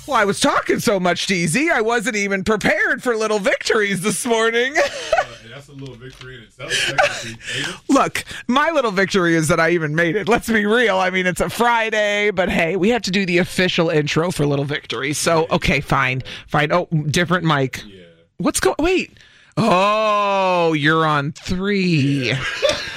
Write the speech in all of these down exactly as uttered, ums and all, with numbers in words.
Well, I was talking so much, D Z, I wasn't even prepared for little victories this morning. uh, that's a little victory in itself. Look, my little victory is that I even made it. Let's be real. I mean, it's a Friday, but hey, we have to do the official intro for little victories. So, okay, fine. Fine. Oh, different mic. Yeah. What's going... Wait. Oh, you're on three. Yeah.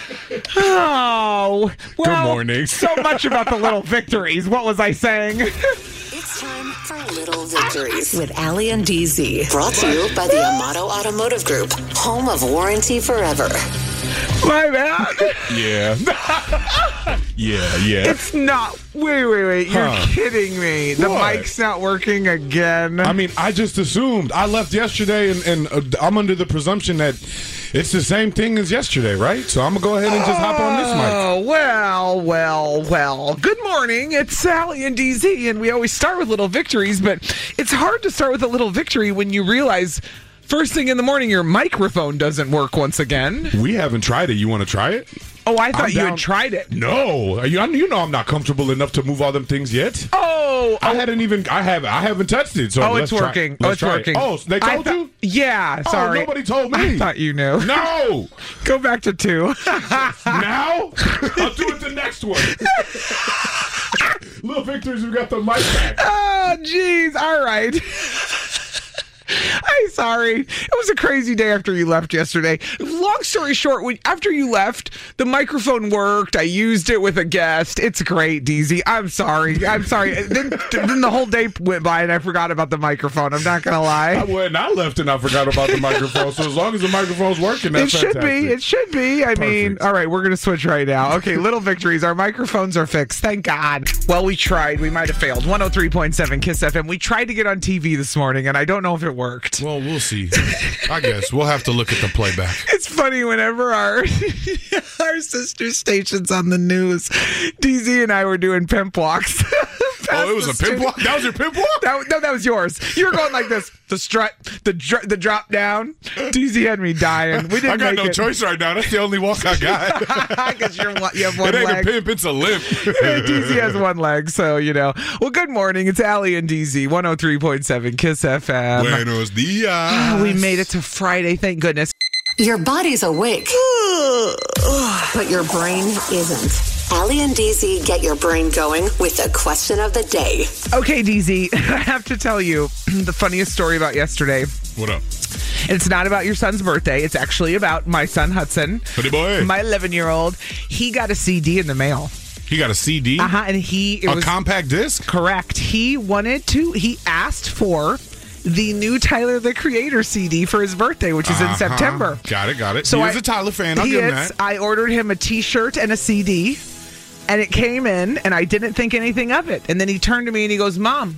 Oh, well, good morning. So much about the little victories. What was I saying? It's time for Little Victories with Allie and D Z. Brought to you by the Amato Automotive Group, home of warranty forever. My bad. Yeah. yeah, yeah. It's not. Wait, wait, wait. You're huh. kidding me. The what? mic's not working again. I mean, I just assumed. I left yesterday, and, and uh, I'm under the presumption that it's the same thing as yesterday, right? So I'm going to go ahead and just hop on this mic. Oh, well, well, well. Good morning. It's Sally and D Z, and we always start with little victories, but it's hard to start with a little victory when you realize first thing in the morning your microphone doesn't work once again. We haven't tried it. You want to try it? Oh, I thought I'm you down. had tried it. No. Are you, you know I'm not comfortable enough to move all them things yet. Oh, I oh. hadn't even, I haven't, I haven't touched it. So Oh, let's it's try- working. let's Oh, it's try it. working. Oh, so they I told thought- you? Yeah, sorry. Oh, nobody told me. I thought you knew. No. Go back to two. Now? I'll do it the next one. Little victories, we got the mic back. Oh, jeez. All right. I'm sorry. It was a crazy day after you left yesterday. Long story short, when, after you left, the microphone worked. I used it with a guest. It's great, D Z. I'm sorry. I'm sorry. then, then the whole day went by and I forgot about the microphone. I'm not going to lie. I went and I left and I forgot about the microphone. So as long as the microphone's working, that's It should fantastic. be. It should be. I mean, Perfect. all right, we're going to switch right now. Okay, little victories. Our microphones are fixed. Thank God. Well, we tried. We might have failed. one oh three point seven KISS F M. We tried to get on T V this morning, and I don't know if it worked. Well, we'll see. I guess we'll have to look at the playback. It's funny whenever our our sister stations on the news, D Z and I were doing pimp walks. Oh, it was a pimp walk? That was your pimp walk? That, no, that was yours. You were going like this. The strut, the dr- the drop down. D Z had me dying. We didn't I got make no it. choice right now. That's the only walk I got. Because you're you have one It ain't leg. a pimp, it's a limp. D Z has one leg, so you know. Well, good morning. It's Allie and D Z, one oh three point seven KISS F M. Buenos dias. We made it to Friday, thank goodness. Your body's awake, but your brain isn't. Allie and D Z get your brain going with the question of the day. Okay, D Z, I have to tell you the funniest story about yesterday. What up? It's not about your son's birthday. It's actually about my son, Hudson. Buddy boy. My eleven-year-old. He got a C D in the mail. He got a C D? Uh-huh, and he... It a was compact disc? correct. He wanted to... He asked for the new Tyler, the Creator C D for his birthday, which is in Uh-huh. September. Got it, got it. So he I- is a Tyler fan. I'll He give him is. that. I ordered him a T-shirt and a C D, and it came in, and I didn't think anything of it. And then he turned to me and he goes, "Mom,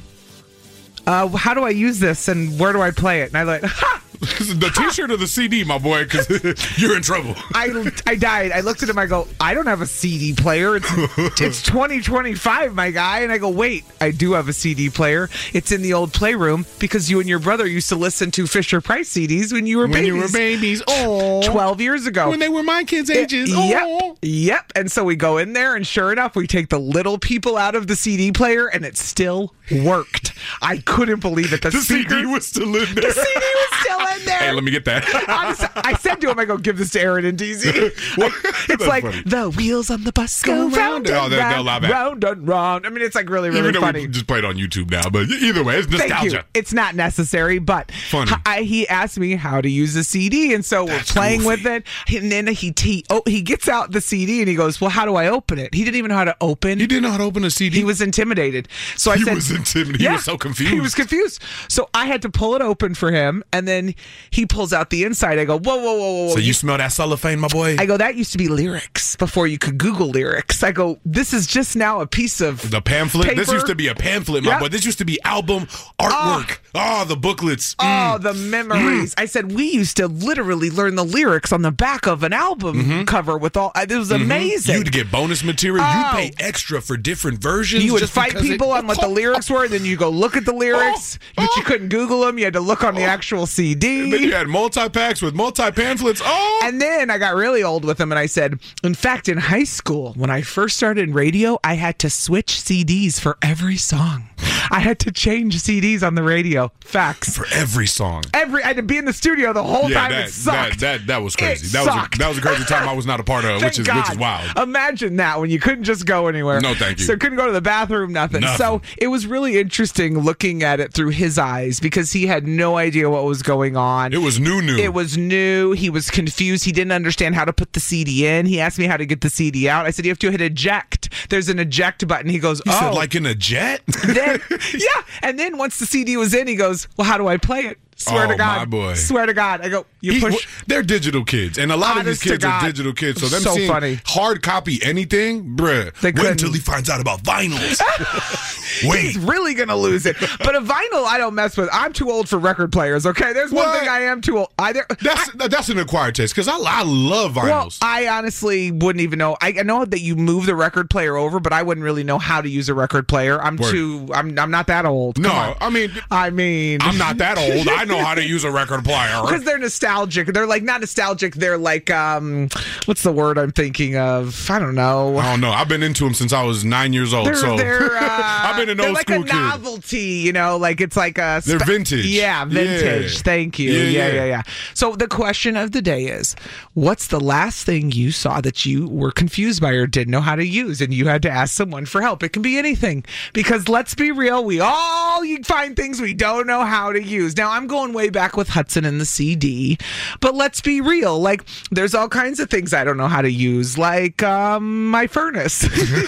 uh, how do I use this, and where do I play it?" And I like, ha! The T-shirt or the C D, my boy, because you're in trouble. I, I died. I looked at him. I go, "I don't have a C D player. It's it's twenty twenty-five, my guy." And I go, "Wait, I do have a C D player. It's in the old playroom because you and your brother used to listen to Fisher Price C Ds when you were When babies. you were babies. Oh. twelve years ago. When they were my kids' ages. Yep, Oh. yep. And so we go in there, and sure enough, we take the little people out of the C D player, and it still worked. I couldn't believe it. The, The speaker, C D was still in there. the C D was still in there. Hey, let me get that. Honestly, I said to him, I go, "Give this to Aaron and D Z." What? It's That's like funny. the wheels on the bus go Go round round. Oh, and they'll- they'll round, allow that. round and round. I mean, it's like really, really Even though funny. we just played on YouTube now, but either way, it's Thank nostalgia. you. It's not necessary, but Funny. I, he asked me how to use the C D, and so That's we're playing goofy. with it. And then he he, oh, he gets out the C D and he goes, "Well, how do I open it?" He didn't even know how to open. He didn't know how to open a C D. He was intimidated. So I He said, was intimidated. He Yeah. was so confused. He was confused. So I had to pull it open for him, and then he pulls out the inside. I go, "Whoa, whoa, whoa, whoa, whoa!" So you smell that cellophane, my boy? I go, "That used to be lyrics before you could Google lyrics." I go, "This is just now a piece of The pamphlet? This paper. used to be a pamphlet, my Yep. boy. This used to be album artwork. Oh, the booklets. Oh, Mm. the memories. I said, we used to literally learn the lyrics on the back of an album cover with all, it was amazing. You'd get bonus material. Oh. You'd pay extra for different versions. You would just fight because people it- on what the lyrics were, then you go look at the lyrics, Oh. but you couldn't Google them. You had to look on the actual C Then you D. had multi-packs with multi-pamphlets. Oh! And then I got really old with them, and I said, in fact, in high school, when I first started in radio, I had to switch C Ds for every song. I had to change C Ds on the radio. Facts. For every song. Every I had to be in the studio the whole Yeah, time. that, It sucked. that that that was crazy. It that was sucked. a, that was a crazy time I was not a part of, which is Thank which is God. wild. Imagine that when you couldn't just go anywhere. No, thank you. So couldn't go to the bathroom, nothing. Nothing. So it was really interesting looking at it through his eyes because he had no idea what was going on. It was new, new. It was new. He was confused. He didn't understand how to put the C D in. He asked me how to get the C D out. I said, you have to hit eject. There's an eject button. He goes, You oh. said like in a jet? Then, yeah. And then once the C D was in, he goes, well, how do I play it? Swear Oh, to God. my boy. Swear to God. I go, you He- push. they're digital kids, and a lot of these Honest to kids are God. digital kids. So them So seeing funny. hard copy anything, bruh. They Wait couldn't. until he finds out about vinyls. He's Wait. really going to lose it. But a vinyl, I don't mess with. I'm too old for record players, okay? There's one What? thing I am too old. Either. That's that's an acquired taste because I, I love Well, vinyls. I honestly wouldn't even know. I I know that you move the record player over, but I wouldn't really know how to use a record player. I'm Word. too. I'm. I'm not that old. no, Come on. I mean I mean, I'm not that old. I know how to use a record player. because they're nostalgic. They're like not nostalgic. They're like um, what's the word I'm thinking of? I don't know. I don't know. I've been into them since I was nine years old. They're, so they're, uh, I've been an they're old like school a kid. novelty, you know, like it's like a They're vintage. Yeah, vintage. Yeah. Thank you. Yeah, Yeah, yeah, yeah. yeah, So the question of the day is, what's the last thing you saw that you were confused by or didn't know how to use, and you had to ask someone for help? It can be anything, because let's be real, we all you find things we don't know how to use. Now I'm going way back with Hudson and the C D, but let's be real. Like there's all kinds of things I don't know how to use, like um, my furnace.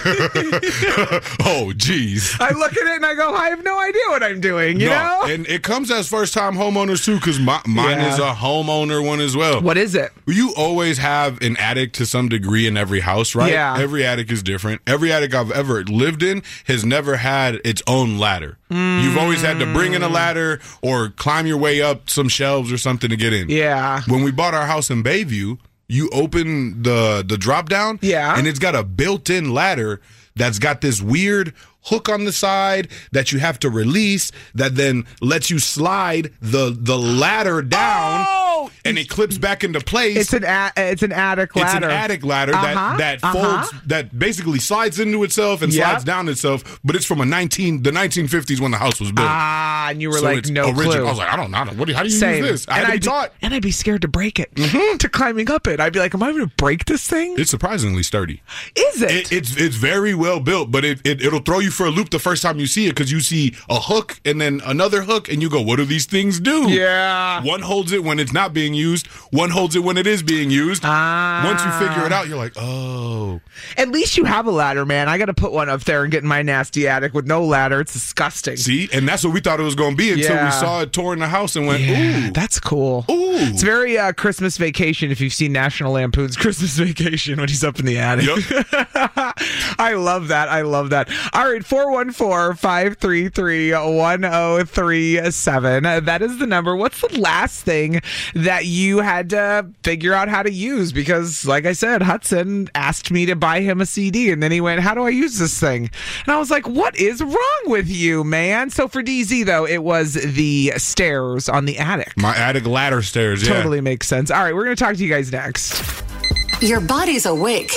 Oh, geez. I look at it and I go, I have no idea what I'm doing, you no, know? and it comes as first time homeowners too, because my, mine Yeah. is a homeowner one as well. What is it? You always have an attic to some degree in every house, right? Yeah. Every attic is different. Every attic I've ever lived in has never had its own ladder. Mm. You've always had to bring in a ladder or climb your way up some shelves or something to get in. Yeah. When we bought our house in Bayview, you open the the drop down, Yeah. and it's got a built-in ladder that's got this weird hook on the side that you have to release that then lets you slide the the ladder down. Oh! And it clips back into place. It's an a- it's an attic ladder. It's an attic ladder Uh-huh, that that uh-huh. folds, that basically slides into itself and Yep. slides down itself. But it's from a nineteen the nineteen fifties when the house was built. Ah, and you were So like, it's no original. clue. I was like, I don't know. What do you, how do you Same. use this? I and had to I'd be taught. and I'd be scared to break it, to climbing up it. I'd be like, am I going to break this thing? It's surprisingly sturdy. Is it? It, it's it's very well built, but it, it it'll throw you for a loop the first time you see it because you see a hook and then another hook and you go, what do these things do? Yeah. One holds it when it's not being used. One holds it when it is being used. Ah. Once you figure it out, you're like, oh. At least you have a ladder, man. I got to put one up there and get in my nasty attic with no ladder. It's disgusting. See, and that's what we thought it was going to be until Yeah. we saw it touring the house and went, Yeah, ooh. that's cool. Ooh. It's very uh, Christmas Vacation, if you've seen National Lampoon's Christmas Vacation when he's up in the attic. Yep. I love that. I love that. All right, four one four, five three three, one zero three seven. That is the number. What's the last thing that you had to figure out how to use? Because, like I said, Hudson asked me to buy him a C D, and then he went, how do I use this thing? And I was like, what is wrong with you, man? So for D Z, though, it was the stairs on the attic. My attic ladder stairs, yeah. Totally makes sense. All right, we're going to talk to you guys next. Your body's awake,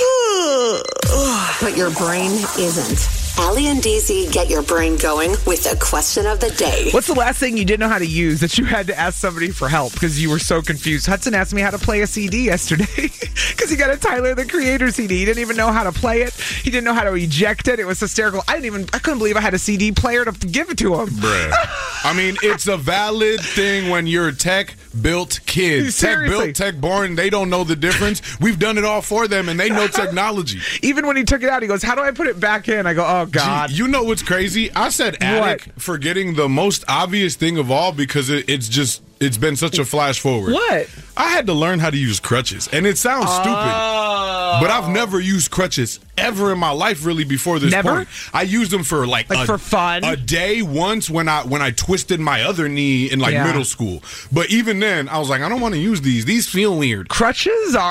but your brain isn't. Allie and D Z get your brain going with the question of the day. What's the last thing you didn't know how to use that you had to ask somebody for help because you were so confused? Hudson asked me how to play a C D yesterday because he got a Tyler, the Creator C D. He didn't even know how to play it. He didn't know how to eject it. It was hysterical. I didn't even, I couldn't believe I had a C D player to give it to him. Bruh. I mean, it's a valid thing when you're tech-built kids. Seriously. Tech-built, tech-born, they don't know the difference. We've done it all for them, and they know technology. Even when he took it out, he goes, how do I put it back in? I go, oh, God. Gee, you know what's crazy? I said attic What? forgetting the most obvious thing of all because it, it's just, it's been such a flash forward. What? I had to learn how to use crutches, and it sounds Oh. stupid, but I've never used crutches ever in my life really before this Never? point. I used them for like, Like a, for fun? a day once when I when I twisted my other knee in like Yeah. middle school. But even then, I was like, I don't want to use these. These feel weird. Crutches are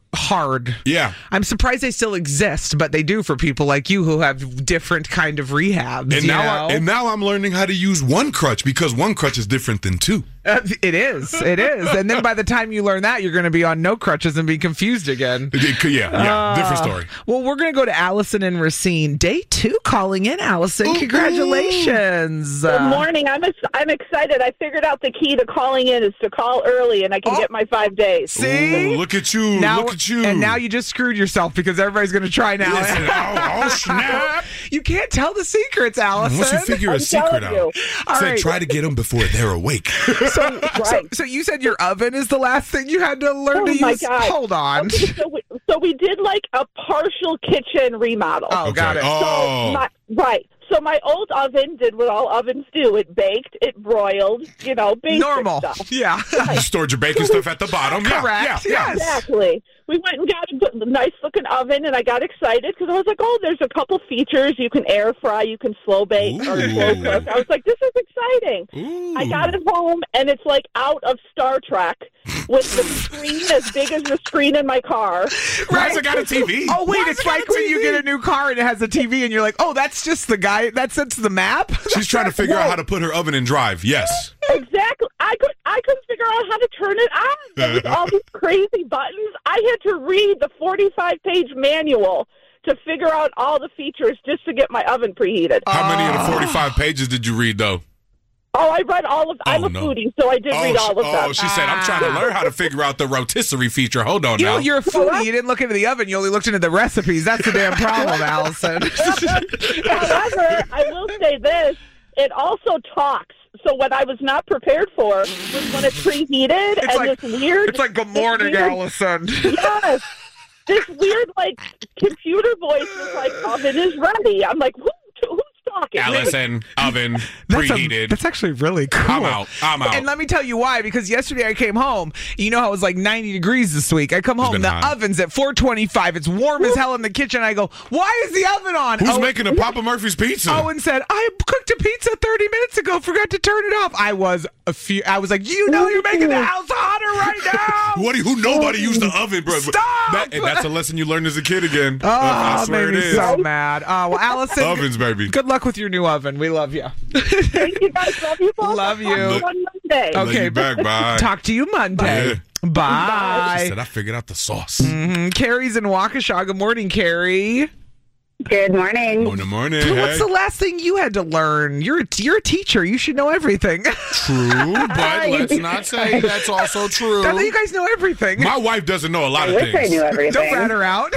hard. Yeah. I'm surprised they still exist, but they do for people like you who have different kind of rehabs. And you now, know? I, and now I'm learning how to use one crutch because one crutch is different than two. Uh, it is. It is. And then by the time you learn that, you're going to be on no crutches and be confused again. Yeah, yeah, Uh, different story. Well, we're going to go to Allison and Racine. Day two calling in, Allison. Congratulations. Good Uh, morning. I'm ex- I'm excited. I figured out the key to calling in is to call early, and I can Oh. get my five days. See? Ooh, look at you. Now, look at you. And now you just screwed yourself because everybody's going to try now. Listen, oh, oh, snap. You can't tell the secrets, Allison. Once you figure a I'm secret telling out, you. All say, right. try to get them before they're awake. So, Right. so, so you said your oven is the last thing you had to learn Oh to my use? God. Hold on. Okay, so, we, so we did like a partial kitchen remodel. Oh, got it. Oh. So my, right. So my old oven did what all ovens do. It baked, it broiled, you know, basic Normal. stuff. Yeah. You stored your baking stuff at the bottom. Yeah, Correct. Yeah, yeah. Yes. Exactly. We went and got a nice looking oven, and I got excited because I was like, "Oh, there's a couple features. You can air fry, you can slow bake or Ooh. slow cook." I was like, "This is exciting." Ooh. I got it home, and it's like out of Star Trek with the screen as big as the screen in my car. Why has it got a T V? Oh, wait, Why has it's it got like a when you T V? get a new car and it has a T V and you're like, oh, that's just the guy, that's, that's the map? She's trying to figure out how to put her oven in drive. Yes. Exactly. I could I couldn't figure out how to turn it on. There was all these crazy buttons. I had to read the forty-five page manual to figure out all the features just to get my oven preheated. How many of the forty-five pages did you read, though? Oh, I read all of. I'm Oh, a no. foodie, so I did Oh, read all of she, them. oh, she said, I'm trying to learn how to figure out the rotisserie feature. Hold on You now. know, you're a foodie. You didn't look into the oven. You only looked into the recipes. That's the damn problem, Allison. However, I will say this: it also talks. So what I was not prepared for was when it preheated It's and like- this weird. It's like, good this morning, weird- Allison. Yes. This weird, like, computer voice was like, oven is ready. I'm like, Who, who's talking? Allison, oven, That's, a- preheated. that's actually really cool. I'm out. I'm out. And let me tell you why, because yesterday I came home. You know how it was like ninety degrees this week. I come home, been the hot. oven's at four twenty-five. It's warm as hell in the kitchen. I go, why is the oven on? Who's Owen- making a Papa Murphy's pizza? Owen said, I cooked a pizza thirty minutes ago, forgot to turn it off. I was a few, I was like, you know you're making the house hotter right now. What do you, who nobody used the oven, bro? Stop! That, and that's a lesson you learned as a kid again. Oh, I swear made it me is. so mad. Oh, well, Allison, Ovens, baby. good luck with your new oven. We love you. Thank you guys. Love you both. Love I'll talk to you. on Monday. Love Okay, you back. Bye. Talk to you Monday. Yeah. Bye. She said, I figured out the sauce. Mm, Carrie's in Waukesha. Good morning, Carrie. Good morning. Morning, morning. What's Hey. the last thing you had to learn? You're a, you're a teacher. You should know everything. True, but let's not say that's also true. I think you guys know everything. My wife doesn't know a lot I of wish I things. knew everything. Don't rat her out.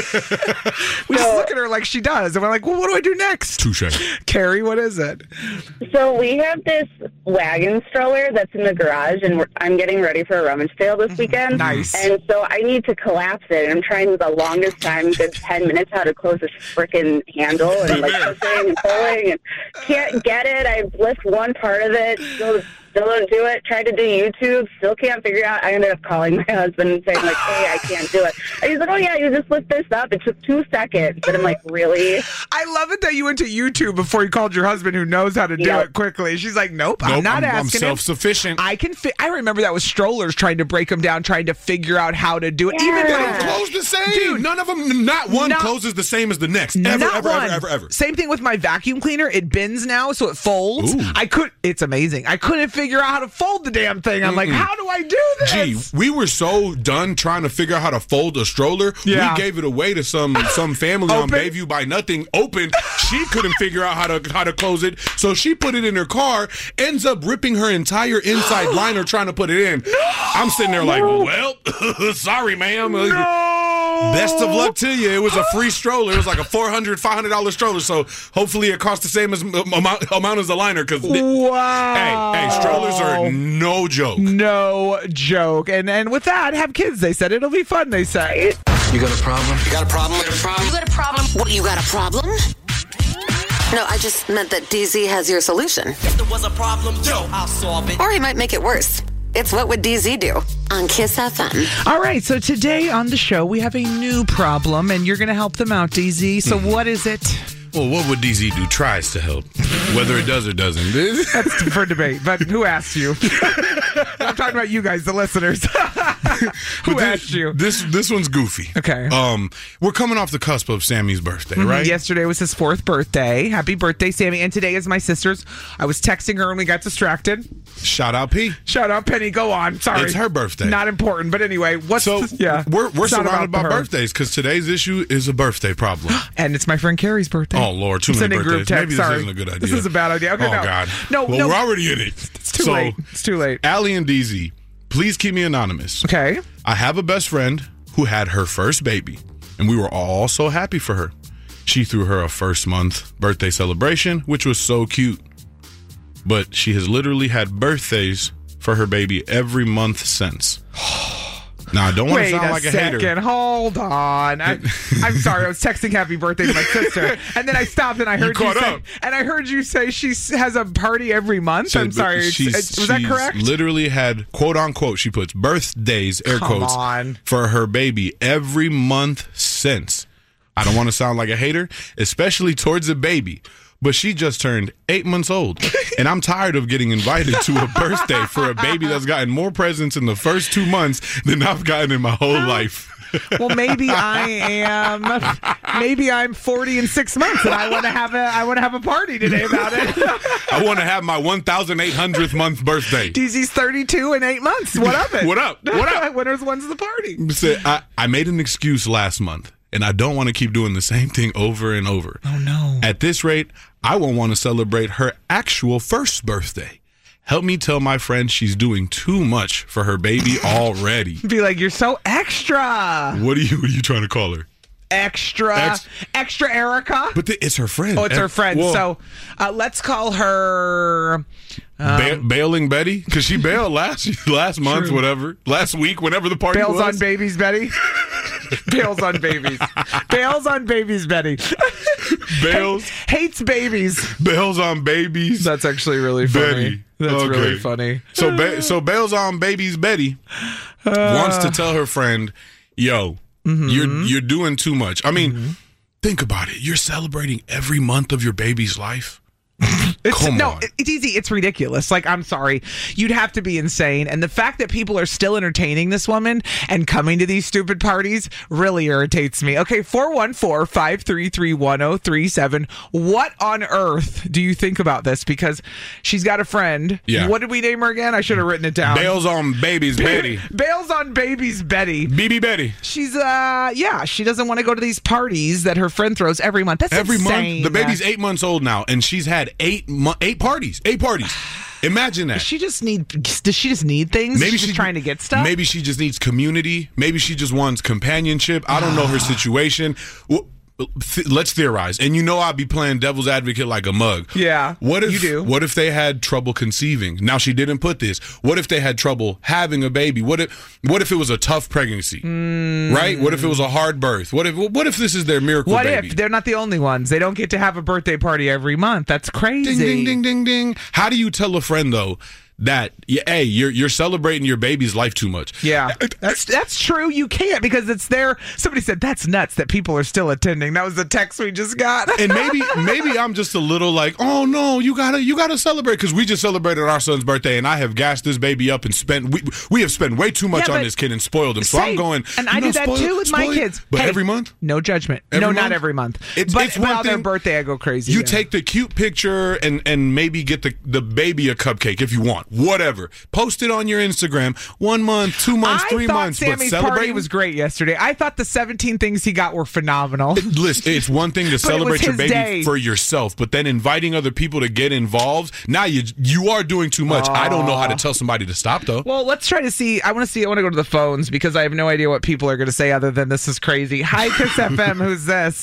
we just look at her like she does, and we're like, well, what do I do next? Touche. Carrie, what is it? So we have this wagon stroller that's in the garage, and we're, I'm getting ready for a rummage sale this weekend. Nice. And so I need to collapse it, and I'm trying the longest time, good ten minutes, how to close this frickin' handle, and I'm like pushing and pulling, and can't get it. I lift one part of it, still, still don't do it. Tried to do YouTube, still can't figure it out. I ended up calling my husband and saying like, hey, I can't do it. And he's like, oh yeah, you just lift this up. It took two seconds. And I'm like, really? I love it that you went to YouTube before you called your husband who knows how to do Yep. it quickly. She's like, nope, I'm Nope, not I'm, I'm asking him. self-sufficient. I can fi- I remember that was strollers trying to break them down, trying to figure out how to do it. Even Yeah. They when don't close the same. Dude. None of them, not one Not- closes the same as the next. Ever, Not ever, one. ever, ever, ever. Same thing with my vacuum cleaner. It bends now, so it folds. Ooh. I could. It's amazing. I couldn't figure out how to fold the damn thing. I'm like, how do I do this? Gee, we were so done trying to figure out how to fold a stroller. Yeah. We gave it away to some some family on Open. Bayview by Nothing. Open. She couldn't figure out how to how to close it, so she put it in her car. Ends up ripping her entire inside liner trying to put it in. I'm sitting there like, well, sorry, ma'am. Best of luck to you. It was a free stroller. It was like a four hundred dollars, five hundred dollars stroller. So hopefully it costs the same as amount, amount as the liner. Because Wow. hey, hey, strollers are no joke. No joke. And and with that, have kids. They said it'll be fun. They say. You got a problem? You got a problem? You got a problem? You got a problem? What, you got a problem? No, I just meant that D Z has your solution. If there was a problem, yo, I'll solve it. Or he might make it worse. It's What Would D Z Do? On Kiss F M. All right. So today on the show, we have a new problem, and you're going to help them out, D Z. So what is it? Well, what would D Z do? Tries to help. Whether it does or doesn't. That's for debate. But who asked you? I'm talking about you guys, the listeners. Who this, asked you? This this one's goofy. Okay. Um, we're coming off the cusp of Sammy's birthday, Mhm. right? Yesterday was his fourth birthday. Happy birthday, Sammy. And today is my sister's. I was texting her and we got distracted. Shout out P. Shout out Penny. Go on. Sorry. It's her birthday. Not important. But anyway, what's So the, yeah? we're we're It's not surrounded by her. birthdays because today's issue is a birthday problem. And it's my friend Carrie's birthday. Oh Lord, too I'm many sending birthdays. group text. Maybe Sorry. this isn't a good idea. This is a bad idea. Okay, oh no. God. No, well, no. we're already in it. It's too so, late. It's too late. Allie and D Z, please keep me anonymous. Okay. I have a best friend who had her first baby, and we were all so happy for her. She threw her a first month birthday celebration, which was so cute. But she has literally had birthdays for her baby every month since. Now, I don't want to Wait sound a like a second. hater. Hold on. I, I'm sorry. I was texting happy birthday to my sister, and then I stopped and I heard you, caught say, up. and I heard you say she s- has a party every month. I'm But sorry. It's- she's- it's- was that she's correct? Literally had quote unquote. She puts birthdays air Come quotes on. for her baby every month since. I don't want to sound like a hater, especially towards a baby. But she just turned eight months old, and I'm tired of getting invited to a birthday for a baby that's gotten more presents in the first two months than I've gotten in my whole life. Well, maybe I am. Maybe I'm forty in six months, and I want to have a. I want to have a party today about it. I want to have my one thousand eight hundredth month birthday. D Z's thirty-two in eight months. What of it? What up? What up? When's when's the party? So I, I made an excuse last month, and I don't want to keep doing the same thing over and over. Oh no! At this rate, I won't want to celebrate her actual first birthday. Help me tell my friend she's doing too much for her baby already. Be like, you're so extra. What are you? What are you trying to call her? Extra, Ex- extra Erica. But the, it's her friend. Oh, it's her Ex- friend. well, So uh, let's call her. ba- bailing Betty, because she bailed last last month, True. whatever, last week, whenever the party Bails was. on babies, Betty. Bails on babies. Bails on babies, Betty. Bails, Hates babies. bails on babies. That's actually really funny. Betty. That's Okay. really funny. So, ba- so bails on babies. Betty wants to tell her friend, "Yo, Mm-hmm. you're you're doing too much." I mean, think about it. You're celebrating every month of your baby's life. It's, Come no, on. it- it's easy. It's ridiculous. Like, I'm sorry. You'd have to be insane. And the fact that people are still entertaining this woman and coming to these stupid parties really irritates me. Okay, four one four, five three three, one oh three seven. What on earth do you think about this? Because she's got a friend. Yeah. What did we name her again? I should have written it down. Bails on babies. Betty. Bails on babies, Betty. B B Betty. She's, uh, yeah, she doesn't want to go to these parties that her friend throws every month. That's Every insane. month. The baby's eight months old now, and she's had eight mo- eight parties. Eight parties. Imagine that. Does she just need, does she just need things? Maybe she's she's just trying to get stuff? Maybe she just needs community. Maybe she just wants companionship. I don't know her situation. Well, th- let's theorize. And you know I'd be playing devil's advocate like a mug. Yeah, What if you do. What if they had trouble conceiving? Now she didn't put this. What if they had trouble having a baby? What if What if it was a tough pregnancy? Mm. Right? What if it was a hard birth? What if What if this is their miracle What baby? if they're not the only ones? They don't get to have a birthday party every month. That's crazy. Ding ding ding ding ding. How do you tell a friend though that yeah, hey, you're you're celebrating your baby's life too much? Yeah, that's that's true. You can't because it's there. Somebody said that's nuts that people are still attending. That was the text we just got. And maybe maybe I'm just a little like, oh no, you gotta you gotta celebrate because we just celebrated our son's birthday and I have gassed this baby up and spent we we have spent way too much Yeah, on but this kid and spoiled him. So Same. I'm going, and you I know, do that spoil- too with my spoil- kids. But Hey, every month, no judgment. Every no, month? not every month. It's- but it's but one on their thing- birthday, I go crazy. you yeah. take the cute picture and and maybe get the the baby a cupcake if you want, whatever. Post it on your Instagram. One month, two months, I three thought months. Sammy's but party celebrate was great yesterday. I thought the seventeen things he got were phenomenal. Listen, it's one thing to celebrate your his baby day. for yourself, but then inviting other people to get involved. Now you you are doing too much. I don't know how to tell somebody to stop though. Well, let's try to see. I want to see. I want to go to the phones because I have no idea what people are going to say other than this is crazy. Hi, Kiss F M. Who's this?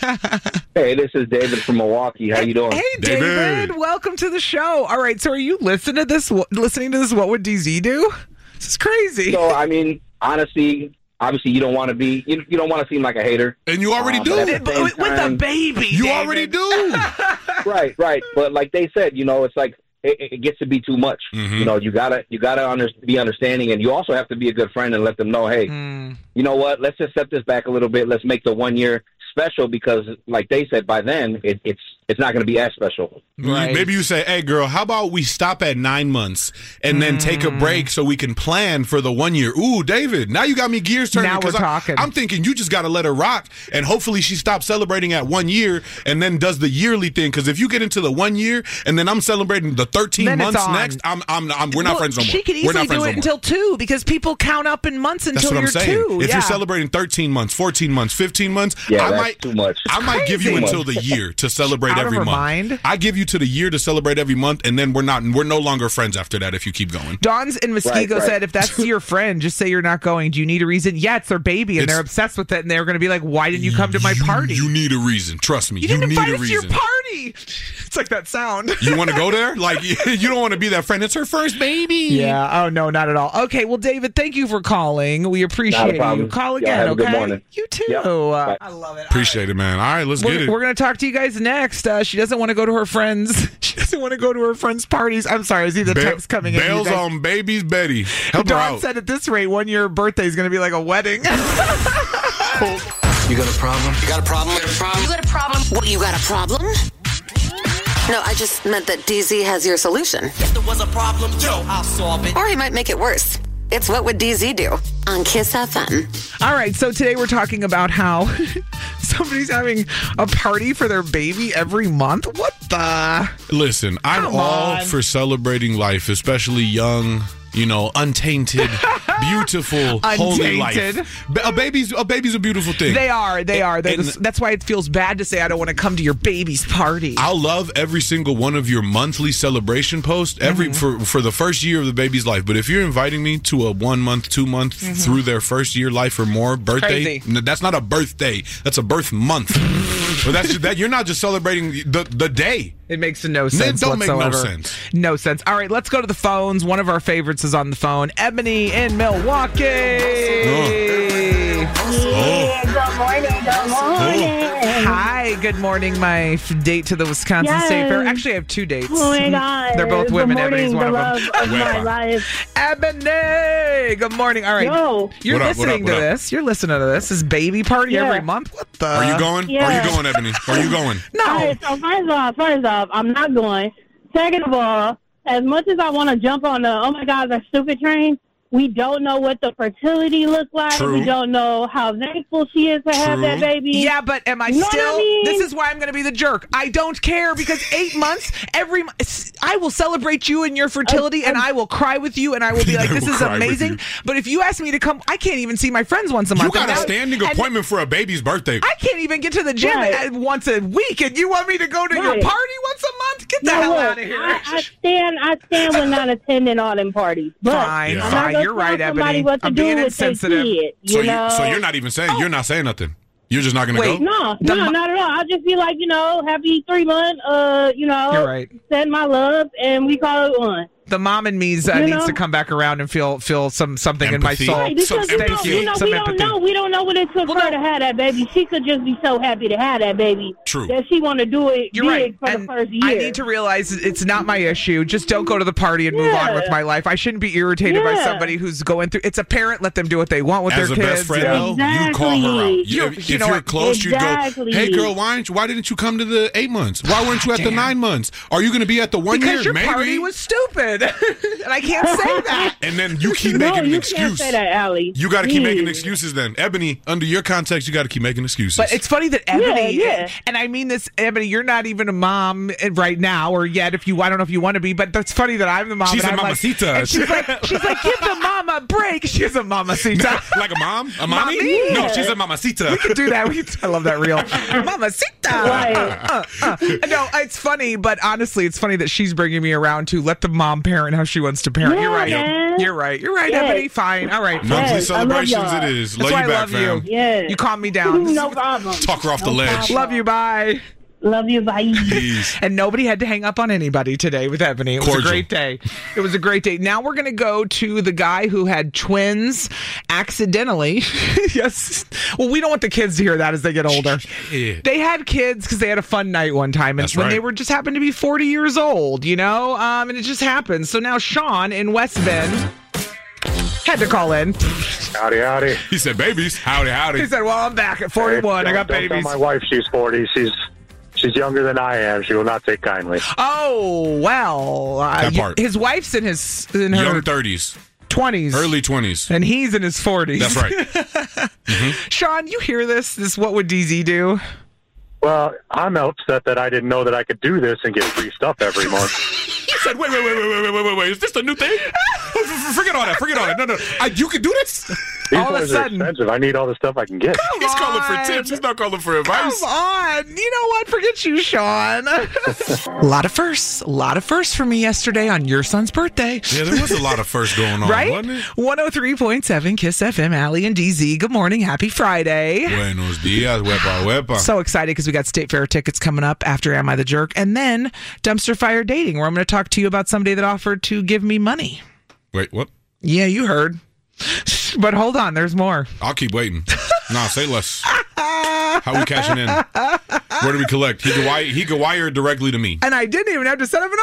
Hey, this is David from Milwaukee. How you doing? Hey, David. David. Welcome to the show. All right. So, are you listening to this? Listening to this? What would D Z do? This is crazy. So, I mean, honestly, obviously, you don't want to be, you, you don't want to seem like a hater. And you already Uh, do. but at the same with, with a time- baby. You David. already do. Right, right. But like they said, you know, it's like it, it gets to be too much. Mhm. You know, you gotta you gotta under, be understanding, and you also have to be a good friend and let them know, hey, Mm. you know what? Let's just set this back a little bit. Let's make the one year special because, like they said, by then it, it's it's not going to be as special. Right. Maybe you say, hey, girl, how about we stop at nine months and then take a break so we can plan for the one year? Ooh, David, now you got me gears turning. Now we're I, talking. I'm thinking you just got to let her rock, and hopefully she stops celebrating at one year and then does the yearly thing. Because if you get into the one year and then I'm celebrating the thirteen Then it's months on. next, I'm, I'm, I'm, we're not Well, friends no more. She could We're easily not friends do no it more. until two because people count up in months That's until what I'm you're saying. two. If yeah. you're celebrating thirteen months, fourteen months, fifteen months, Yeah, I that's might too much. I might give you Crazy. until the year to celebrate Out of every her month. mind. I give you to the year to celebrate every month, and then we're not we're no longer friends after that if you keep going. Dawn's in Muskego Right, right. said, if that's your friend, just say you're not going. Do you need a reason? Yeah, it's their baby, and It's- they're obsessed with it, and they're going to be like, why didn't you come to my You- party? You need a reason. Trust me. You You, didn't need invite a us to reason. your party. It's like that sound. You want to go there? Like you don't want to be that friend. It's her first baby. Yeah. Oh, no, not at all. Okay. Well, David, thank you for calling. We appreciate problem. you. Call Y'all again, have a good okay? morning. You too. Yep. Uh, Bye. I love it. Appreciate it, man. All right, let's We're, get it. we're going to talk to you guys next. Uh, she doesn't want to go to her friends. She doesn't want to go to her friends' parties. I'm sorry. I see the Ba- text coming in. you Bails guys. on baby's Betty. Help her Dawn out. said at this rate, one year birthday is going to be like a wedding. You got a problem? You got a problem? You got a problem? You got a problem? What, you got a problem? No, I just meant that D Z has your solution. If there was a problem, yo, I'll solve it. Or he might make it worse. It's What Would D Z Do on Kiss F M. All right, so today we're talking about how somebody's having a party for their baby every month. What the? Listen, I'm Come all on. for celebrating life, especially young, you know, untainted, beautiful, holy Untainted. life. Ba- A baby's a baby's a beautiful thing. They are. They are. They're And- the- that's why it feels bad to say I don't want to come to your baby's party. I'll love every single one of your monthly celebration posts every Mm-hmm. for for the first year of the baby's life. But if you're inviting me to a one month, two month through their first year life or more birthday, Mm-hmm. Crazy. n- that's not a birthday. That's a birth month. But that's that you're not just celebrating the the day. It makes no sense. don't make no whatsoever. sense. No sense. All right, let's go to the phones. One of our favorites is on the phone. Ebony in Milwaukee. Oh. Good morning. Good morning. Hi. Good morning. My f- date to the Wisconsin Yes. State Fair. Actually, I have two dates. Oh my God. They're both Good women. morning, Ebony's one the of love them. of my Wepa. life. Ebony. Good morning. All right. Yo. You're What up, what listening up, what to up? this. You're listening to this. This baby party Yeah. every month. What the? Are you going? Are Yeah. you going, Ebony? Are you going? No. All right, so first off, first off, I'm not going. Second of all, as much as I want to jump on the, oh my God, that stupid train, we don't know what the fertility looks like. True. We don't know how thankful she is to have True. that baby. Yeah, but am I You know what still? I mean? This is why I'm going to be the jerk. I don't care because eight months every. mo- I will celebrate you and your fertility, and I will cry with you, and I will be like, I "This will is cry with amazing." you. But if you ask me to come, I can't even see my friends once a You month. got And a now- standing and appointment for a baby's birthday. I can't even get to the gym Right. uh, once a week, and you want me to go to your Right. party once a month? Get the No, hell look, out of here! I, I stand, I stand with not attending all them parties. But Fine, Yeah. I'm not fine. gonna You're tell right, somebody Ebony. What to I'm do being with insensitive. their kid, so you know? you so you're not even saying you're not saying nothing. You're just not going to Wait. go. No, The no, mo- not at all. I'll just be like, you know, happy three month, uh, you know, You're right. send my love, and we call it one. The mom in me uh, You needs know? to come back around and feel feel some something Empathy. in my soul. Right, because some you know, empathy. you know, Some we empathy. don't know. We don't know what it took Well, her no. to have that baby. She could just be so happy to have that baby. True. That she want to do it You're big right. for And the first year. I need to realize it's not my issue. Just don't go to the party and move on Yeah. with my life. I shouldn't be irritated by Yeah. somebody who's going through. It's a parent. Let them do what they want with As their a kids. best friend, you know? though, you call her out. Exactly. You, You- if you know you're what? close, you'd go, Exactly. "Hey, girl, why didn't you, why didn't you come to the eight months? Why weren't you at the Damn. nine months? Are you going to be at the one Because year? your Maybe." party was stupid, and I can't say that. and then you keep no, making an you excuse. can't say that, Allie. You got to keep making Please. excuses. Then, Ebony, under your context, you got to keep making excuses. But it's funny that Ebony, Yeah, yeah. and I mean this, Ebony, you're not even a mom right now or yet. If you, I don't know if you want to be, but that's funny that I'm the mom. She's and a I'm mamacita. Like, and she's like, she's like, give the mama a break. She's a mamacita. like a mom, a mommy? Mommy? No, she's a mamacita. We could do that. We could, I love that reel. Mamacita. Right. Uh, uh, uh. No, it's funny, but honestly, it's funny that she's bringing me around to let the mom parent how she wants to parent. Yeah, You're right. man. You're right. You're right, Yes. Ebony. Fine. All right. Monthly Yes, I love celebrations y'all. it is. That's Love why you I back, love fam. you. Yeah. You calm me down. No problem. Talk her off the No ledge. problem. Love you. Bye. Love you. Bye. Jeez. And nobody had to hang up on anybody today with Ebony. It was Cordial. a great day. It was a great day. Now we're going to go to the guy who had twins accidentally. Yes. Well, we don't want the kids to hear that as they get older. Yeah. They had kids because they had a fun night one time, and That's when right. they were just happened to be forty years old, you know, um, and it just happened. So now Sean in West Bend Had to call in. Howdy, howdy. He said, babies. Howdy, howdy. He said, well, I'm back at forty-one. Hey, I got don't babies. Tell my wife she's forty. She's she's younger than I am. She will not take kindly. Oh, well. Uh, That part. His wife's in his in her Young thirties. twenties. Early twenties. And he's in his forties. That's right. mm-hmm. Sean, you hear this? This what would D Z do? Well, I'm upset that I didn't know that I could do this and get free stuff every month. He said, wait, wait, wait, wait, wait, wait, wait, wait. Is this the new thing? Forget all that. Forget all that. No, no. I, you can do this? These All of a ones are sudden. expensive. I need all the stuff I can get. Come He's calling for on. tips. He's not calling for advice. Come on. You know what? Forget you, Sean. A lot of firsts. A lot of firsts for me yesterday on your son's birthday. Yeah, there was a lot of first going on, Right? wasn't it? one oh three point seven Kiss F M, Allie and D Z. Good morning. Happy Friday. Buenos dias, wepa, wepa. So excited because we got State Fair tickets coming up after Am I the Jerk? And then Dumpster Fire Dating, where I'm going to talk to you about somebody that offered to give me money. Wait, what? Yeah, you heard. But hold on, there's more. I'll keep waiting. Nah, say less. How we cashing in? Where do we collect? He could wire, he could wire it directly to me. And I didn't even have to set up an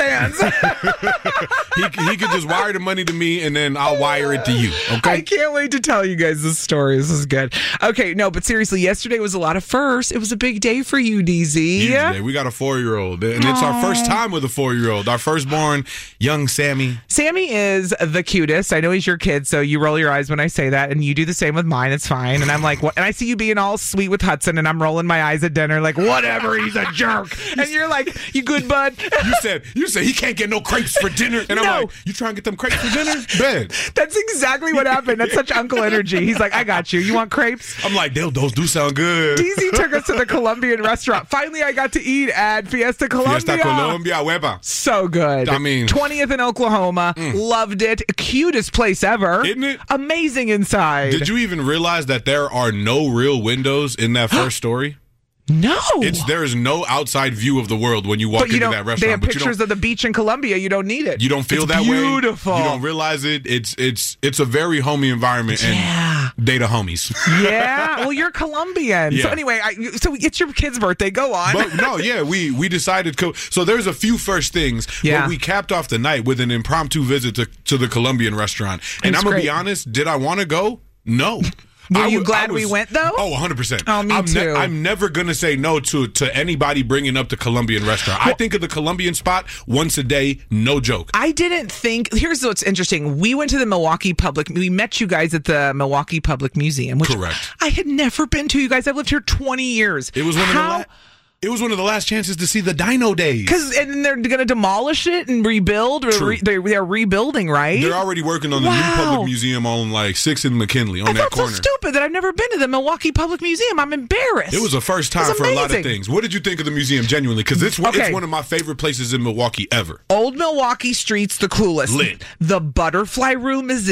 OnlyFans. He, he could just wire the money to me, and then I'll wire it to you. Okay? I can't wait to tell you guys this story. This is good. Okay, no, but seriously, yesterday was a lot of firsts. It was a big day for you, D Z. Huge day. We got a four-year-old, and it's our first time with a four-year-old. Our firstborn, young Sammy. Sammy is the cutest. I know he's your kid, so you roll your eyes when I say that, and you do the same with mine. It's fine. And I'm like, what? And I see you being all sweet with Hudson, and I'm rolling my eyes at dinner, like, whatever. He's a jerk. And you're like, you good, bud? You said you said he can't get no crepes for dinner, and I'm No. like, you trying to get them crepes for dinner? Bed. That's exactly what happened. That's such uncle energy. He's like, I got you. You want crepes? I'm like, those those do sound good. D Z took us to the Colombian restaurant. Finally, I got to eat at Fiesta Colombia. Fiesta Colombia, hueva. So good. I mean- twentieth in Oklahoma. Loved it. Cutest place ever. Isn't it? Amazing inside. Did you even realize that there are no real windows in that first story? No. It's there is no outside view of the world when you walk but you into don't, that restaurant. they have but you pictures don't, of the beach in Colombia. You don't need it. you don't feel It's that beautiful. way. You don't realize it. It's it's it's a very homey environment Yeah. and data homies. Yeah. Well, you're Colombian. So Yeah. anyway, I, so it's your kid's birthday. Go on. But no, yeah, we we decided. Co- so there's a few first things. Yeah. But we capped off the night with an impromptu visit to, to the Colombian restaurant. And It's I'm gonna great. be honest. Did I want to go? No. Were I you w- glad I we was- went, though? Oh, one hundred percent. Oh, me I'm too. I'm never going to say no to to anybody bringing up the Colombian restaurant. I think of the Colombian spot once a day, no joke. I didn't think. Here's what's interesting. We went to the Milwaukee Public. We met you guys at the Milwaukee Public Museum, which Correct. I had never been to. You guys, I've lived here twenty years. It was one of the How? la- It was one of the last chances to see the Dino Days. Because and they're going to demolish it and rebuild. Or True. re, they're, they're rebuilding, right? They're already working on the new Wow. public museum on like sixth and McKinley on I that felt corner. so stupid that I've never been to the Milwaukee Public Museum. I'm embarrassed. It was a first It was time for a lot of amazing. things. What did you think of the museum genuinely? Because it's, Okay. it's one of my favorite places in Milwaukee ever. Old Milwaukee Street's the coolest. Lit. The butterfly room is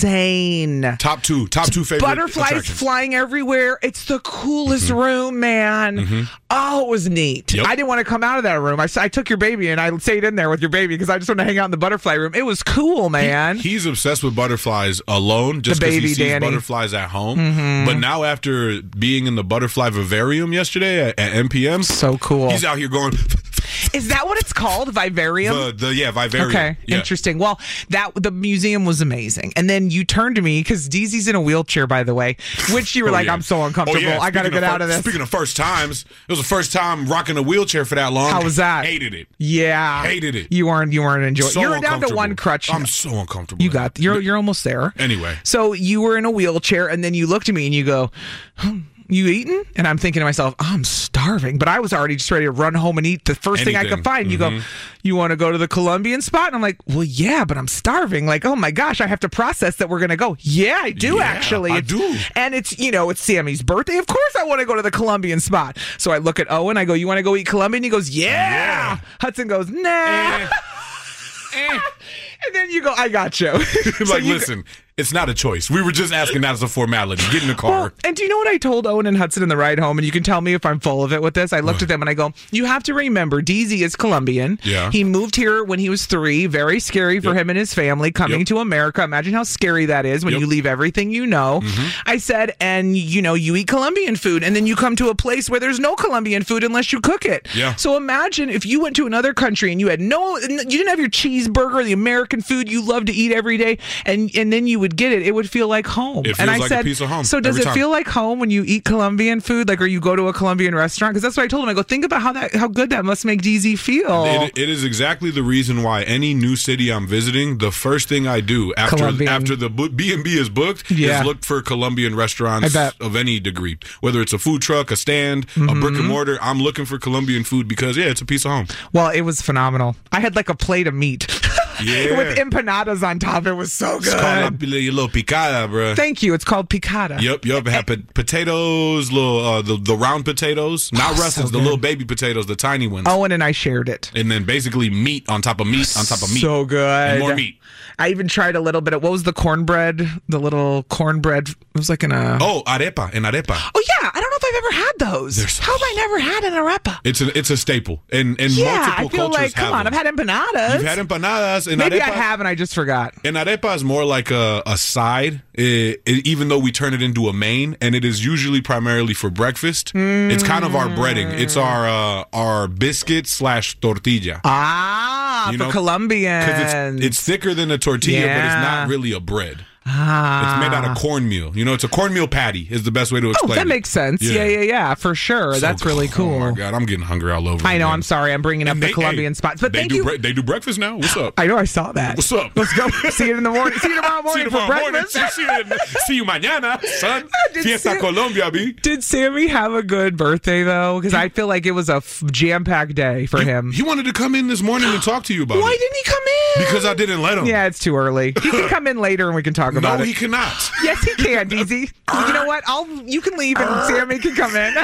insane. Top two, top two favorite Butterflies attractions. flying everywhere. It's the coolest room, man. Oh, it was neat. Yep. I didn't want to come out of that room. I, s- I took your baby and I stayed in there with your baby because I just want to hang out in the butterfly room. It was cool, man. He's obsessed with butterflies alone just The because he baby sees Danny. butterflies at home. But now after being in the butterfly vivarium yesterday at, at M P M, So cool. he's out here going, Is that what it's called? Vivarium? the, the yeah, vivarium. Okay, Yeah. interesting. Well, that the museum was amazing, and then you turned to me because Deezy's in a wheelchair, by the way, which you were Oh, like, yeah. "I'm so uncomfortable. Oh, yeah. I got to Speaking get out fir- of this." Speaking of first times, it was the first time rocking a wheelchair for that long. How was that? Hated it. Yeah, Hated it. You weren't. You weren't enjoying. So You're down to uncomfortable. one crutch. I'm so uncomfortable. You got. You're. You're almost there. Anyway. So you were in a wheelchair, and then you looked at me and you go, hmm, "You eating?" And I'm thinking to myself, "I'm starving," but I was already just ready to run home and eat the first thing I Anything. could find. You Mhm. go, "You want to go to the Colombian spot?" And I'm like, "Well, yeah, but I'm starving." Like, oh my gosh, I have to process that we're gonna go. Yeah, I do Yeah, actually. I It's- do. And it's you know it's Sammy's birthday. Of course, I want to go to the Colombian spot. So I look at Owen. I go, "You want to go eat Colombian?" He goes, "Yeah." Yeah. Hudson goes, "Nah." Eh. Eh. And then you go, "I got you." So like, you go- listen, it's not a choice. We were just asking that as a formality. Get in the car. Well, and do you know what I told Owen and Hudson in the ride home? And you can tell me if I'm full of it with this. I looked at them and I go, you have to remember, D Z is Colombian. Yeah. He moved here when he was three. Very scary for Yep. him and his family coming Yep. to America. Imagine how scary that is when Yep. you leave everything you know. Mm-hmm. I said, and you know, you eat Colombian food and then you come to a place where there's no Colombian food unless you cook it. Yeah. So imagine if you went to another country and you had no, you didn't have your cheeseburger, the American American food you love to eat every day, and and then you would get it, it would feel like home. It feels and I like said, a piece of home. So does every it time. feel like home when you eat Colombian food, like, or you go to a Colombian restaurant? Because that's what I told him. I go, think about how that how good that must make D Z feel. It, it is exactly the reason why any new city I'm visiting, the first thing I do after Colombian. after the B and B is booked Yeah. is look for Colombian restaurants I bet. of any degree. Whether it's a food truck, a stand, a Mm-hmm. brick and mortar, I'm looking for Colombian food because, yeah, it's a piece of home. Well, it was phenomenal. I had like a plate of meat Yeah. with empanadas on top. It was so It's called good. a little picada, bro. Thank you. It's called picada. Yep, yep. It had po- potatoes, little uh, the the round potatoes, not Oh, russets, so the good. little baby potatoes, the tiny ones. Owen and I shared it. And then basically meat on top of meat on top of meat. So good. And more meat. I even tried a little bit of, what was the cornbread? The little cornbread. It was like in a... Oh, arepa, and arepa. Oh, yeah. I don't know if I've ever had those. They're so- How have I never had an arepa? It's a it's a staple, and and Yeah, multiple I feel cultures like, have come on, them. I've had empanadas. You've had empanadas, and Maybe arepa, I have and I just forgot. And arepa is more like a, a side, it, it, even though we turn it into a main, and it is usually primarily for breakfast. It's kind of our breading. It's our uh, our biscuit slash tortilla. Ah, You for know, Colombians. Because it's, it's thicker than a tortilla, but it's Yeah. not really a bread. Ah. It's made out of cornmeal. You know, it's a cornmeal patty is the best way to Oh, explain that it. makes sense. Yeah, yeah, yeah, for sure. So That's really good. cool. Oh, my God. I'm getting hungry all over I know. again. I'm sorry. I'm bringing up And the they- Colombian hey, spots. But they thank do you. bre- they do breakfast now. What's up? I know. I saw that. What's up? Let's go. See you in the morning. See you tomorrow morning See you for tomorrow morning. breakfast. See, see you, see you mañana, son. Did Fiesta Sam- Colombia, B. Did Sammy have a good birthday, though? Because I feel like it was a f- jam-packed day for him. He wanted to come in this morning and talk to you about Why it. didn't he come in? Because I didn't let him. Yeah, it's too early. He can come in later and we can talk about No, it. he cannot. Yes, he can, D Z. You know what? I'll. You can leave and Sammy can come in.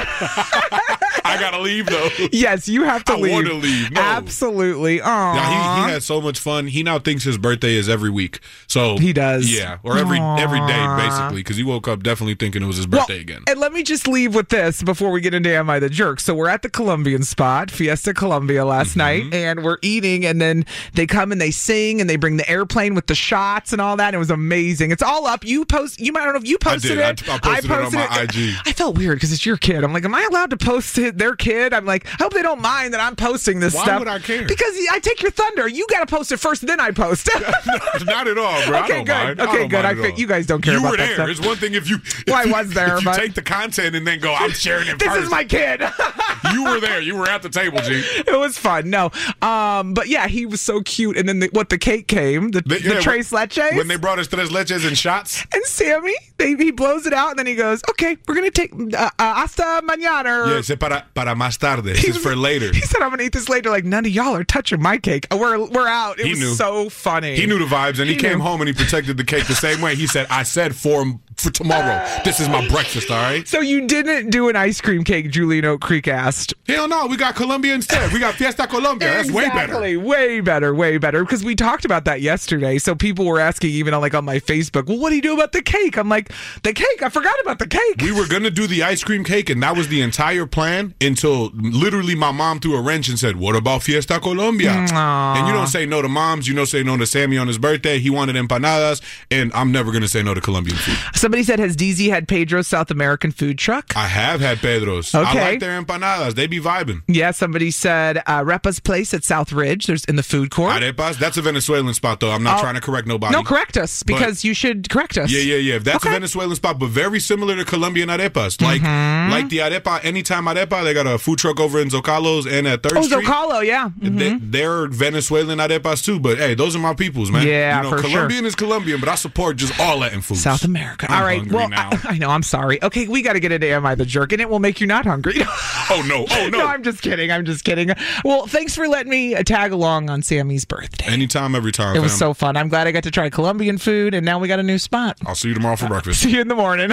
I gotta leave though. Yes, you have to I leave. want to leave. No. Absolutely. Aww. Yeah, he, he had so much fun. He now thinks his birthday is every week. So He does. Yeah, or every Aw. every day basically, because he woke up definitely thinking it was his birthday Well, again. And let me just leave with this before we get into Am I the Jerk? So we're at the Colombian spot, Fiesta Colombia, last Mm-hmm. night, and we're eating, and then they come and they sing, and they bring the airplane with the shots and all that. And it was amazing. It's all up. You post. You might I don't know if you posted did. I- it. I posted it on my I G. I felt weird because it's your kid. I'm like, am I allowed to post it? Their kid. I'm like, I hope they don't mind that I'm posting this Why stuff. would I care? Because I take your thunder. You got to post it first, then I post. Not at all, bro. I Okay, don't good. mind. Okay, I don't good. mind I at fit- all. you guys don't care you about were that there. stuff. It's one thing if you. Well, I if you- was there, If you but- take the content and then go, I'm sharing it This first. is my kid. You were there. You were at the table, G. It was fun. No, um, but yeah, he was so cute. And then the, what the cake came, the, They- the yeah, tres leches. When they brought us tres leches and shots. and Sammy, they, he blows it out, and then he goes, "Okay, we're gonna take uh, uh, hasta mañana." Yeah, said para, para más tarde. This is for later. He said, "I'm gonna eat this later." Like none of y'all are touching my cake. We're we're out. It He was knew. so funny. He knew the vibes, and he, He came knew. home and he protected the cake the same way. He said, I said for, for tomorrow. This is my breakfast, all right? So you didn't do an ice cream cake, Julian Oak Creek asked. Hell no, we got Colombia instead. We got Fiesta Colombia. That's way better. Exactly, way better, way better. Because we talked about that yesterday. So people were asking, even on like on my Facebook, well, what do you do about the cake? I'm like, the cake? I forgot about the cake. We were going to do the ice cream cake, and that was the entire plan until literally my mom threw a wrench and said, what about Fiesta Colombia? Aw. And you don't say no to moms. You don't say no to Sammy on his birthday. He wanted empanadas, and I'm never going to say no to Colombian food. Somebody said, has D Z had Pedro's South American food truck? I have had Pedro's. Okay. I like their empanadas. They be vibing. Yeah, somebody said uh, Repa's Place at South Ridge. There's in the food court. Arepas, that's a Venezuelan spot, though. I'm not Oh. trying to correct nobody. No, correct us because you should correct us. Yeah, yeah, yeah. If that's Okay. a Venezuelan spot, but very similar to Colombian arepas. Like Mm-hmm. like the arepa, anytime arepa, they got a food truck over in Zocalo's and at third Oh, Street. Zocalo, yeah. Mhm. They, they're Venezuelan arepas too, but hey, those are my peoples, man. Yeah, you know, for sure. Colombian is Colombian, but I support just all Latin foods. South America. I'm All right. hungry Well, now. I, I know. I'm sorry. Okay, we got to get into Am I the Jerk, and it will make you not hungry. Oh no! Oh no! no, I'm just kidding. I'm just kidding. Well, thanks for letting me uh, tag along on Sammy's birthday. Anytime, every time. It was fam. so fun. I'm glad I got to try Colombian food, and now we got a new spot. I'll see you tomorrow for breakfast. See you in the morning.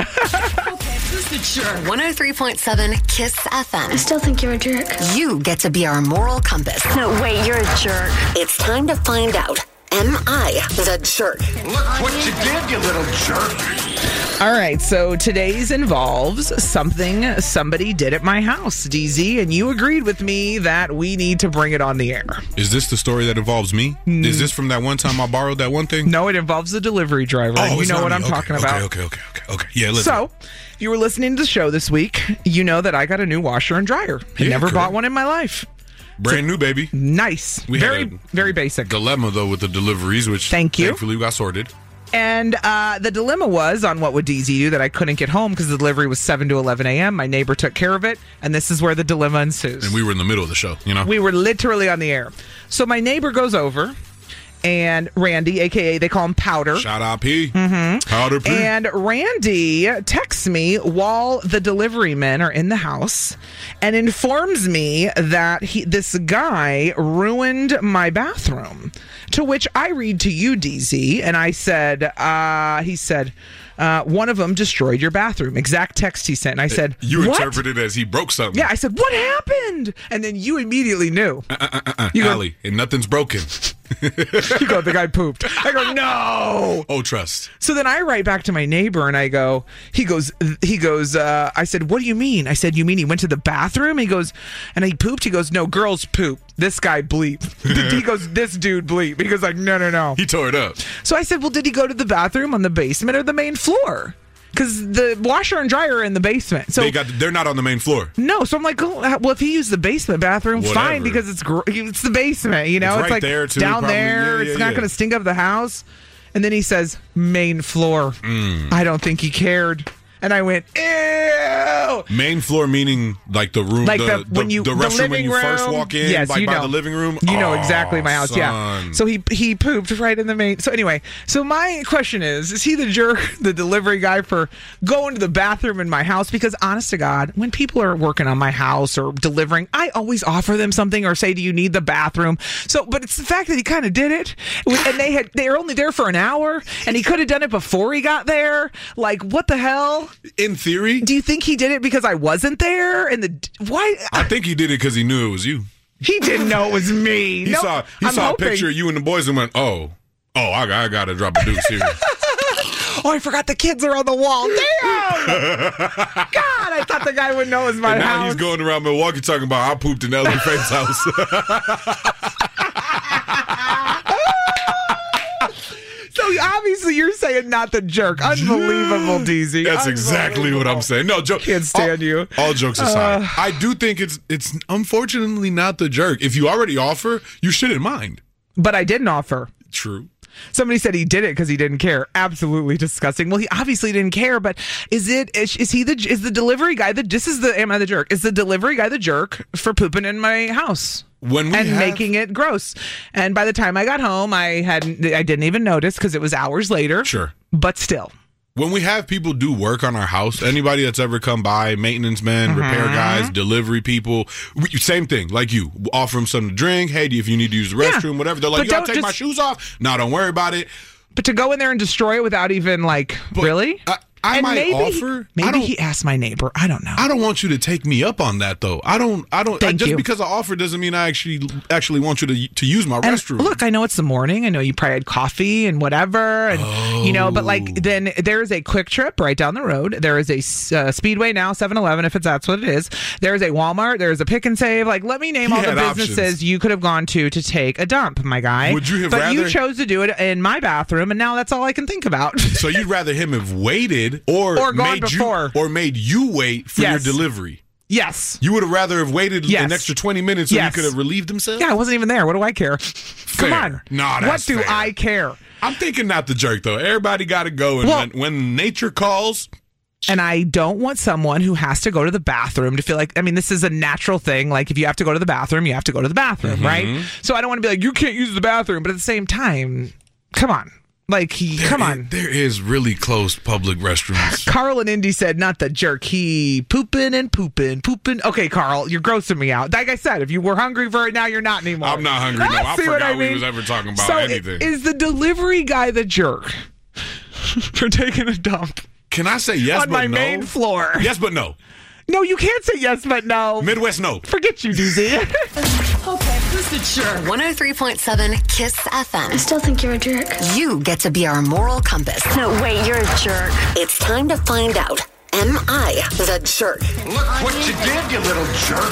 Who's the jerk? one oh three point seven KISS F M. I still think you're a jerk. You get to be our moral compass. No, wait, you're a jerk. It's time to find out. Am I the jerk? Look what you did, you little jerk. All right, so today's involves something somebody did at my house, D Z, and you agreed with me that we need to bring it on the air. Is this the story that involves me? Mm. Is this from that one time I borrowed that one thing? No, it involves the delivery driver. and you it's know not what me. I'm Okay, talking okay, about. Okay, okay, okay, okay. Yeah, listen. So, if you were listening to the show this week, you know that I got a new washer and dryer. I Yeah, never correct. bought one in my life. Brand new, baby. Nice. We very, had a very basic. dilemma, though, with the deliveries, which Thank you. thankfully we got sorted. And uh, the dilemma was on what would D Z do that I couldn't get home because the delivery was seven to eleven a.m. My neighbor took care of it, and this is where the dilemma ensues. And we were in the middle of the show, you know? We were literally on the air. So my neighbor goes over, and Randy, a k a they call him Powder. Shout out P. Mm-hmm. Powder P. And Randy texts me while the delivery men are in the house and informs me that he, this guy ruined my bathroom. To which I read to you, D Z, and I said, uh, he said, uh, one of them destroyed your bathroom. Exact text he sent. And I said, You what? interpreted it as he broke something. Yeah, I said, what happened? And then you immediately knew. Uh, uh, uh, uh, You go- Allie, and nothing's broken. You go, the guy pooped. I go, no. Oh, trust. So then I write back to my neighbor and I go, he goes, he goes, uh, I said, what do you mean? I said, you mean he went to the bathroom? He goes, and he pooped? He goes, no, girls poop. This guy bleep. He goes, this dude bleep. He goes like, no, no, no. He tore it up. So I said, well, did he go to the bathroom on the basement or the main floor? Because the washer and dryer are in the basement. So they got, they're not on the main floor. no, so I'm like, oh, well, if he used the basement bathroom, Whatever. fine, because it's gr- it's the basement, you know, It's it's, right like there, too, down probably. there. Yeah, yeah, it's not yeah. going to stink up the house. And then he says, main floor. Mm. I don't think he cared. And I went, ew. Main floor meaning like the room, Like the, the, when you the the restroom living when you room, first walk in, yes, like you by know. the living room. You know Oh, exactly my house, yeah. son. So he he pooped right in the main. So anyway, so my question is: is he the jerk, the delivery guy, for going to the bathroom in my house? Because honest to God, when people are working on my house or delivering, I always offer them something or say, "Do you need the bathroom?" So, but it's the fact that he kind of did it, and they had they were only there for an hour, and he could have done it before he got there. Like, what the hell? In theory, Do you think he did it because I wasn't there? And the why? I think he did it because he knew it was you. He didn't know it was me. He No, saw he I'm saw hoping. a picture of you and the boys and went, oh, oh, I, I got to drop a deuce here. Oh, I forgot the kids are on the wall. Damn! God, I thought the guy would know it was my And now house. he's going around Milwaukee talking about I pooped in Ellie Faith's house. So obviously you're saying not the jerk. Unbelievable, D Z. That's exactly what I'm saying. No, joke. Can't stand all, you. All jokes aside, Uh, I do think it's it's unfortunately not the jerk. If you already offer, you shouldn't mind. But I didn't offer. True. Somebody said he did it because he didn't care. Absolutely disgusting. Well, he obviously didn't care. But is it? Is, is he the? Is the delivery guy the? This is the. Am I the jerk? Is the delivery guy the jerk for pooping in my house? When we and have- making it gross. And by the time I got home, I hadn't. I didn't even notice because it was hours later. Sure. But still. When we have people do work on our house, anybody that's ever come by, maintenance men, Mm-hmm. repair guys, delivery people, we, same thing, like you. Offer them something to drink. Hey, if you need to use the restroom, Yeah. whatever. They're like, But you gotta don't take my just- shoes off? No, don't worry about it. But to go in there and destroy it without even like really? I, I and might maybe, offer. Maybe I don't, he asked my neighbor. I don't know. I don't want you to take me up on that, though. I don't. I don't. Thank just you. because I offer doesn't mean I actually actually want you to to use my And restroom. look, I know it's the morning. I know you probably had coffee and whatever, and you know. But like, then there is a Quick Trip right down the road. There is a uh, Speedway now, seven eleven, if it's that's what it is. There is a Walmart. There is a Pick and Save. Like, let me name He all the had businesses options. you could have gone to to take a dump, my guy. Would you have But you rather- chose to do it in my bathroom, and now that's all I can think about. So you'd rather him have waited or Or gone made before. you or made you wait for Yes. your delivery. Yes. You would have rather have waited Yes. an extra twenty minutes so Yes. you could have relieved himself? Yeah, I wasn't even there. What do I care? Come Fair. on. Nah, what that's do fair. I care? I'm thinking not the jerk, though. Everybody got to go. And Well- when, when nature calls, And I don't want someone who has to go to the bathroom to feel like, I mean, this is a natural thing. Like, if you have to go to the bathroom, you have to go to the bathroom, Mm-hmm. right? So I don't want to be like, you can't use the bathroom. But at the same time, come on. Like, he, come there on. is- there is really close public restrooms. Carl and Indy said, not the jerk. He pooping and pooping, pooping. Okay, Carl, you're grossing me out. Like I said, if you were hungry for it, now you're not anymore. I'm not hungry. No, I See what forgot I we mean? was ever talking about so anything. Is the delivery guy the jerk for taking a dump Can I say yes, on but my no? main floor? Yes, but no. No, you can't say yes, but no. Midwest, no. Forget you, D Z. Okay, who's the jerk? one oh three point seven KISS F M. I still think you're a jerk. You get to be our moral compass. No, wait, you're a jerk. It's time to find out. Am I the jerk? Look what you did, you little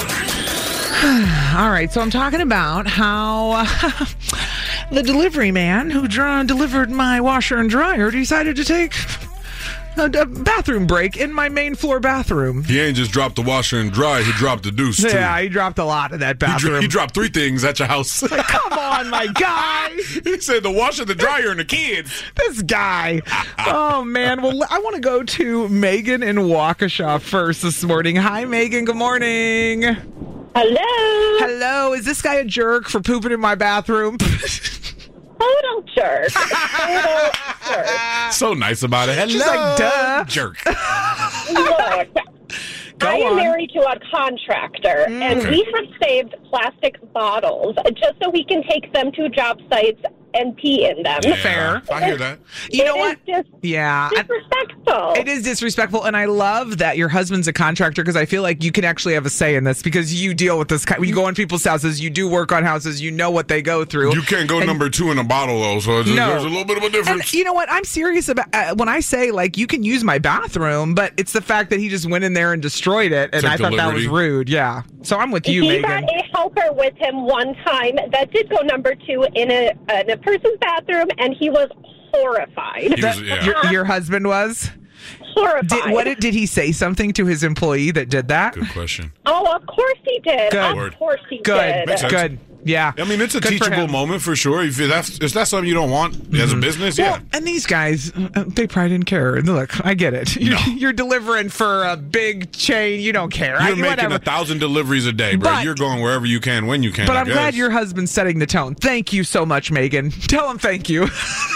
jerk. All right, so I'm talking about how uh, the delivery man who dra- delivered my washer and dryer decided to take a, a bathroom break in my main floor bathroom. He ain't just dropped the washer and dry. He dropped the deuce, too. Yeah, he dropped a lot in that bathroom. He, dro- he dropped three things at your house. Like, come on, my guy. He said the washer, the dryer, and the kids. This guy. Oh, man. Well, I want to go to Megan in Waukesha first this morning. Hi, Megan. Good morning. Hello. Hello. Is this guy a jerk for pooping in my bathroom? Total jerk. Total jerk. So nice about it. Hello. She's like, duh. Jerk. Look, Go I am on. married to a contractor, and Okay. we have saved plastic bottles just so we can take them to job sites and pee in them. Yeah, Fair. I hear that. You know It what? is just Yeah. I- disrespectful. It is disrespectful, and I love that your husband's a contractor because I feel like you can actually have a say in this because you deal with this. Kind, you go in people's houses, you do work on houses, you know what they go through. You can't go And- number two in a bottle, though, so it's, No. there's a little bit of a And difference. you know what? I'm serious about uh, when I say like you can use my bathroom, but it's the fact that he just went in there and destroyed it, and Took I the thought that was liberty. rude. Yeah. So I'm with you, he Megan. had a helper with him one time that did go number two in a, in a person's bathroom, and he was horrified. He was- yeah. Your, your husband was. Horrified. Did, what did, did he say something to his employee that did that? Good question. Oh, of course he did. Good. Of course he Good. did. Makes sense. Good. Yeah. I mean, it's a Good for teachable him. moment for sure. If that's if that's something you don't want as a business, Well, yeah. and these guys, uh, they probably didn't care. And look, I get it. You're, No. you're delivering for a big chain. You don't care. You're I, making whatever. a thousand deliveries a day, bro. But- You're going wherever you can, when you can. But I I'm glad guess. your husband's setting the tone. Thank you so much, Megan. Tell him thank you.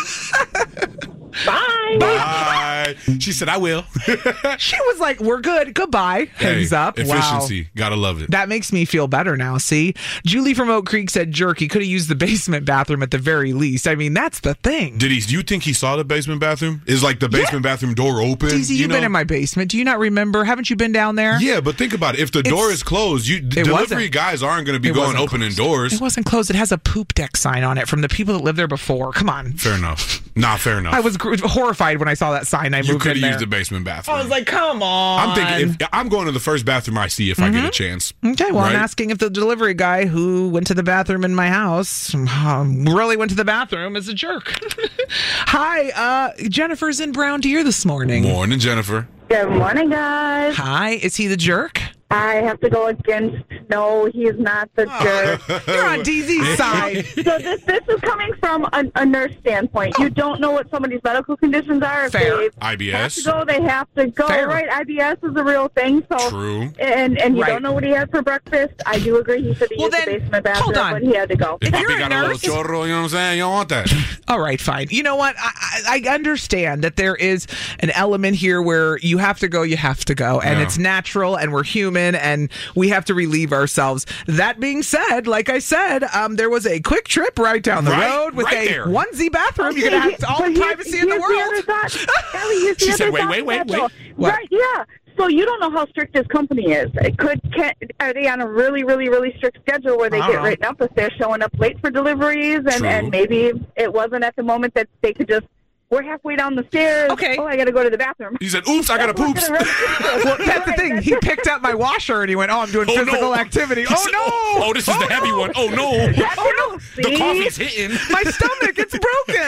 Bye. Bye. She said, "I will." She was like, we're good. Goodbye. Hands Hey, up. Efficiency. Wow. Gotta love it. That makes me feel better now, see? Julie from Oak Creek said jerk. He could have used the basement bathroom at the very least. I mean, that's the thing. Did he? Do you think he saw the basement bathroom? Is like the basement bathroom door open? Deezy, you you've know? been in my basement. Do you not remember? Haven't you been down there? Yeah, but think about it. If the door It's- is closed, you delivery wasn't. guys aren't going to be It going wasn't opening closed. doors. It wasn't closed. It has a poop deck sign on it from the people that lived there before. Come on. Fair enough. Nah, fair enough. I was gr- horrified when I saw that sign. I you moved could in have there. used the basement bathroom. I was like, come on. I'm thinking if I'm going to the first bathroom I see if I get a chance. Okay, well, right? I'm asking if the delivery guy who went to the bathroom in my house um, really went to the bathroom is a jerk. Hi, uh, Jennifer's in Brown Deer this morning. Morning, Jennifer. Good morning, guys. Hi, is he the jerk? I have to go against. No, he's not the jerk. You're on D Z's side. So this this is coming from a, a nurse standpoint. You don't know what somebody's medical conditions are. If Fair. they I B have S. to go, they have to go. Fair. Right? I B S is a real thing. So True. And and you Right. don't know what he had for breakfast. I do agree. He should have Well, used the then, basement bathroom, hold on. but he had to go. If you're Papi a got a little nurse- chorro, you know what I'm saying? You don't want that. All right, fine. You know what? I, I I understand that there is an element here where you have to go, you have to go, and Yeah. it's natural, and we're human, and we have to relieve ourselves. That being said, like I said, um, there was a quick trip right down the Right- road with right a there. onesie bathroom. You're gonna have all But the here's- privacy in the here's world. other thought. Ellie, here's the She other said, wait, thought wait, to wait, that, wait. though. What? Right? Yeah. So you don't know how strict his company is. It could can, are they on a really, really, really strict schedule where they I don't get know. written up if they're showing up late for deliveries, and, True. and maybe it wasn't at the moment that they could just. We're halfway down the stairs. Okay. Oh, I got to go to the bathroom. He said, "Oops, I got a We're poops." gonna run- Well, that's the Right, thing. that's He right. picked up my washer and he went, "Oh, I'm doing Oh, physical no. activity." He Oh said, no! Oh, oh, this is the heavy one. Oh no! Oh The See? coffee's hitting. no! My stomach, it's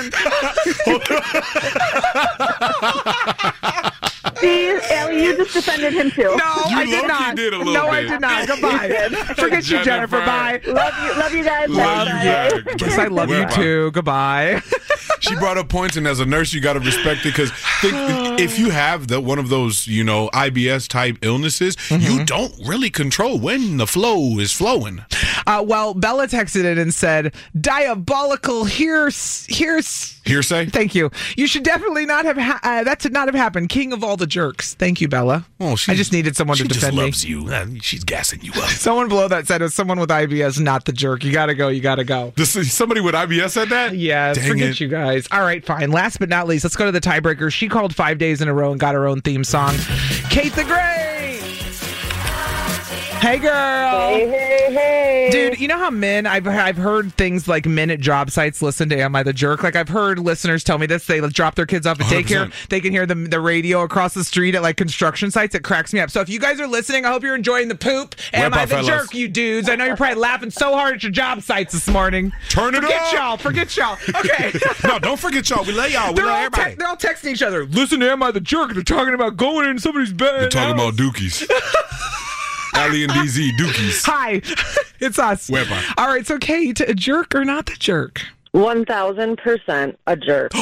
broken. See, Ellie, you just defended him too. No, You I did low-key not. did a little no, I bit. did not. Goodbye. Forget you, Jennifer. Jennifer. Bye. Love you, love you guys. Love Bye. you guys. Yes, I love you Bye-bye. too. Goodbye. She brought up points, and as a nurse, you got to respect it because if you have the one of those, you know, I B S type illnesses, you don't really control when the flow is flowing. Uh, well, Bella texted in and said, "Diabolical. Here's here's." Hearsay. Thank you. You should definitely not have. Ha- uh, that should not have happened. King of all the jerks. Thank you, Bella. Oh, I just needed someone she to just defend me. loves you. Uh, She's gassing you up. Someone below that said, "If someone with I B S, not the jerk. You gotta go. You gotta go." This, somebody with I B S said that? Yeah, Dang forget it. you guys. All right, fine. Last but not least, let's go to the tiebreaker. She called five days in a row and got her own theme song. Kate the Great. Hey, girl. Hey, hey, hey. Dude, you know how men, I've, I've heard things like men at job sites listen to Am I the Jerk? Like, I've heard listeners tell me this. They drop their kids off at daycare. one hundred percent. They can hear the, the radio across the street at, like, construction sites. It cracks me up. So if you guys are listening, I hope you're enjoying the poop. Am Wepa, I the fellas. Jerk, you dudes? I know you're probably laughing so hard at your job sites this morning. Turn it Forget up. y'all. Forget y'all. Okay. No, don't forget y'all. We love y'all. We They're love all, everybody. te- they're all texting each other. Listen to Am I the Jerk? They're talking about going in somebody's bed. They're talking about dookies. Allie and D Z, dookies. Hi, it's us. Wepa. All right, so Kate, a jerk or not the jerk? one thousand percent a jerk.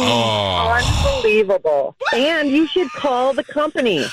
Oh. Unbelievable. And you should call the company.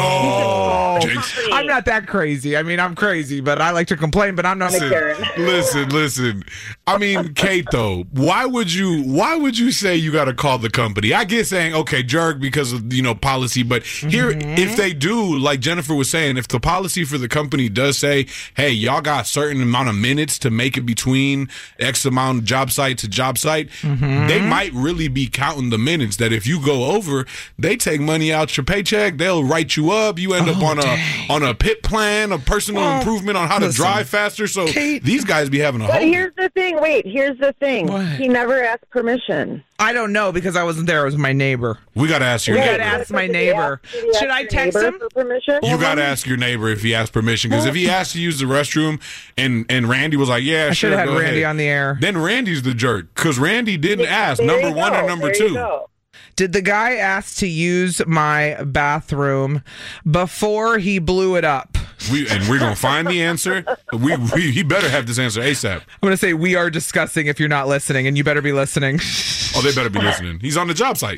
No. Jinx. I'm not that crazy. I mean, I'm crazy, but I like to complain, but I'm not. Listen, listen, listen. I mean, Kate, though, why would you why would you say you got to call the company? I get saying, okay, jerk, because of, you know, policy, but here, Mm-hmm. if they do, like Jennifer was saying, if the policy for the company does say, hey, y'all got a certain amount of minutes to make it between X amount of job site to job site, Mm-hmm. they might really be counting the minutes that if you go over, they take money out your paycheck, they'll write you up, you end Oh, up on dang. a on a pit plan, a personal Well, improvement on how to listen, drive faster. So Kate- these guys be having a But whole here's the thing. Wait, here's the thing. What? He never asked permission. I don't know because I wasn't there. It was my neighbor. We got to ask your We neighbor. gotta ask my Did he ask- neighbor. did he ask Should I your text neighbor him? for permission? You got to ask your neighbor if he asked permission, because if he asked to use the restroom and, and Randy was like, yeah, I should sure, have had go Randy ahead, on the air. then Randy's the jerk, because Randy didn't ask, There number you one go. or number There you two. go. Did the guy ask to use my bathroom before he blew it up? We And we're going to find the answer. We, we He better have this answer ASAP. I'm going to say we are discussing if you're not listening, and you better be listening. Oh, they better be listening. He's on the job site.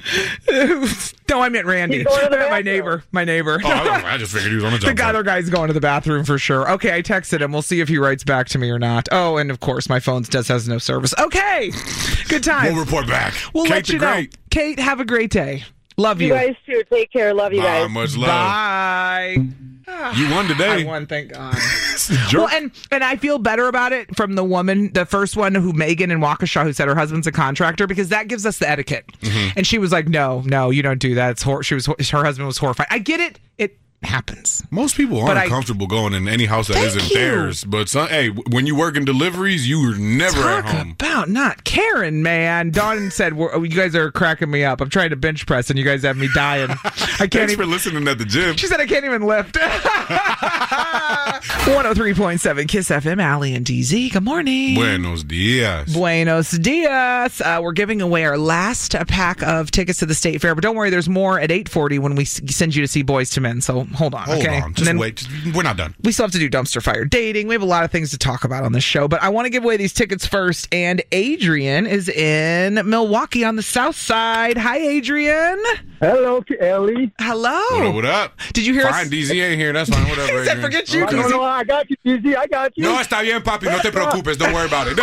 No, I meant Randy. He's going to the I meant my bathroom. neighbor. My neighbor. Oh, I, don't- I just figured he was on the The job site. other guy's going to the bathroom for sure. Okay, I texted him. We'll see if he writes back to me or not. Oh, and of course, my phone does has no service. Okay, good time. We'll report back. We'll Kate let the you know. Great. Kate, have a great day. Love you. You guys too. Take care. Love you Ah, guys. much love. Bye. You won today. I won, thank God. Jerk. Well, and and I feel better about it from the woman, the first one who Megan in Waukesha, who said her husband's a contractor, because that gives us the etiquette. Mm-hmm. And she was like, "No, no, you don't do that." It's hor-. She was her husband was horrified. I get it. It happens. Most people aren't But I- comfortable going in any house that Thank isn't you. theirs. But some, hey, when you work in deliveries, you are never Talk at home. about not caring, man. Dawn said, We're, "You guys are cracking me up. I'm trying to bench press, and you guys have me dying. I can't Thanks even." for listening at the gym. She said, "I can't even lift." one oh three point seven Kiss F M, Allie and D Z. Good morning. Buenos dias. Buenos dias. Uh, we're giving away our last uh, pack of tickets to the State Fair, but don't worry, there's more at eight forty when we s- send you to see Boys to Men. So hold on, Hold okay? on. Just And then wait. Just, we're not done. we still have to do dumpster fire dating. We have a lot of things to talk about on this show, but I want to give away these tickets first. And Adrian is in Milwaukee on the South Side. Hi, Adrian. Hello, Ellie. Hello. What up? What up? Did you hear? Fine, D Z ain't here. That's fine. Whatever. He said, Adrian. "Forget you." No, no, no, I got you, D Z. I got you. No, está bien, papi. No te preocupes. Don't worry about it.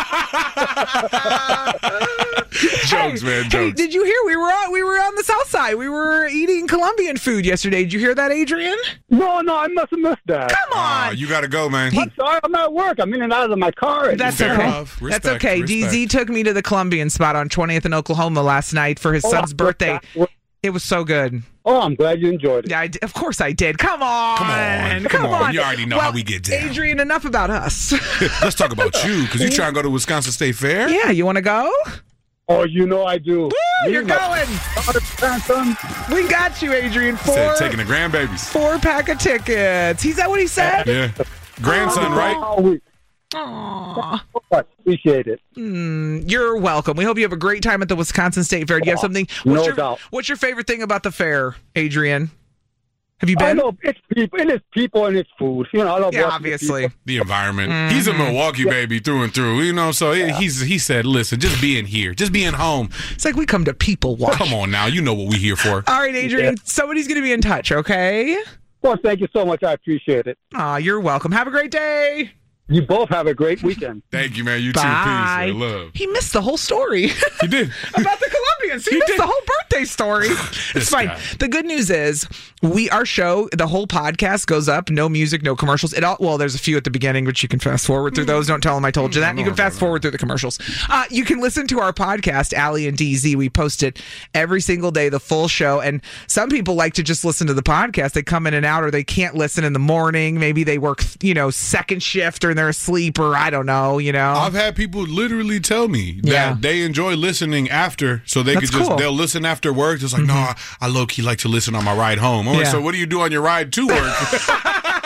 Jokes, man. Hey, Jokes. did you hear we were on we were on the South Side? We were eating Colombian food yesterday. Did you hear that, Adrian? No, no, I must have missed that. Come Aw, on. you got to go, man. I'm sorry, I'm at work. I'm in and out of my car. That's Fair okay. enough. That's Respect, okay. respect. D Z took me to the Colombian spot on twentieth in Oklahoma last night for his Oh, son's I- birthday. It was so good. Oh, I'm glad you enjoyed it. Yeah, I did. Of course I did. Come on. Come on. Come on. You already know how we get down. Adrian, enough about us. Let's talk about you, because you trying to go to Wisconsin State Fair? Yeah, you want to go? Oh, you know I do. Woo, Me you're and my going. daughter, grandson. We got you, Adrian. Four, Said taking the grandbabies. four pack of tickets. Is that what he said? Yeah. Grandson, right? All week. Aw. I appreciate it. Mm, you're welcome. We hope you have a great time at the Wisconsin State Fair. Do you have something? What's No your, doubt. What's your favorite thing about the fair, Adrian? Have you I been? know it's people, it is people and it's food. You know, I love Yeah, watching the obviously. people. The environment. He's a Milwaukee baby through and through, you know. So he- he's he said, "Listen, just being here, just being home. It's like we come to people watch. Come on now, you know what we here for." All right, Adrian. Somebody's going to be in touch, okay? Well, thank you so much. I appreciate it. Aw, you're welcome. Have a great day. You both have a great weekend. Thank you, man. You too. Bye. Peace and love. He missed the whole story He did. about the Colombian didn't see this. The whole birthday story. It's fine. guy. The good news is we our show, the whole podcast goes up. No music, no commercials. It all well, there's a few at the beginning, which you can fast forward through those. Don't tell them I told you that. You can fast forward through the commercials. Uh, you can listen to our podcast, Allie and D Z. We post it every single day, the full show. And some people like to just listen to the podcast. They come in and out, or they can't listen in the morning. Maybe they work, you know, second shift, or they're asleep, or I don't know. You know, I've had people literally tell me that Yeah. they enjoy listening after, so they That's could just cool. they'll listen after work. It's like, no, I, I low key like to listen on my ride home. I'm like, Yeah. so what do you do on your ride to work?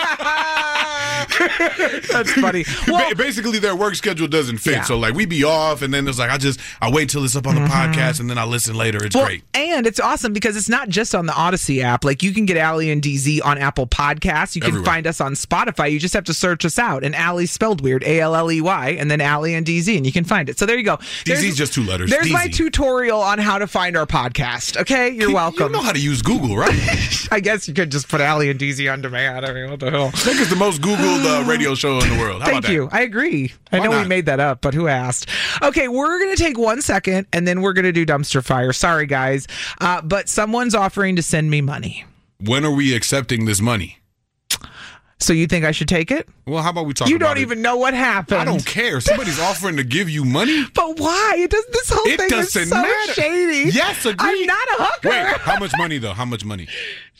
That's funny. Ba- Basically, their work schedule doesn't fit. Yeah. So, like, we be off, and then it's like, I just, I wait till it's up on the podcast, and then I listen later. It's Well, great. and it's awesome because it's not just on the Odyssey app. Like, you can get Allie and D Z on Apple Podcasts. You can Everywhere. find us on Spotify. You just have to search us out. And Allie's spelled weird, A L L E Y, and then Allie and D Z, and you can find it. So there you go. D Z's There's- just two letters. There's my D Z. tutorial on how to find our podcast. Okay? You're You welcome. know how to use Google, right? I guess you could just put Allie and D Z on demand. I mean, what the hell? I think it's the most Googled uh, radio show in the world. How Thank about that? you. I agree. I Why know we not? made that up, but who asked? Okay, we're going to take one second and then we're going to do dumpster fire. Sorry, guys. Uh, but someone's offering to send me money. When are we accepting this money? So you think I should take it? Well, how about we talk You about don't it? even know what happened. I don't care. Somebody's offering to give you money. But why? It does. This whole It thing is doesn't so matter. shady. Yes, agree. I'm not a hooker. Wait, how much money, though? How much money?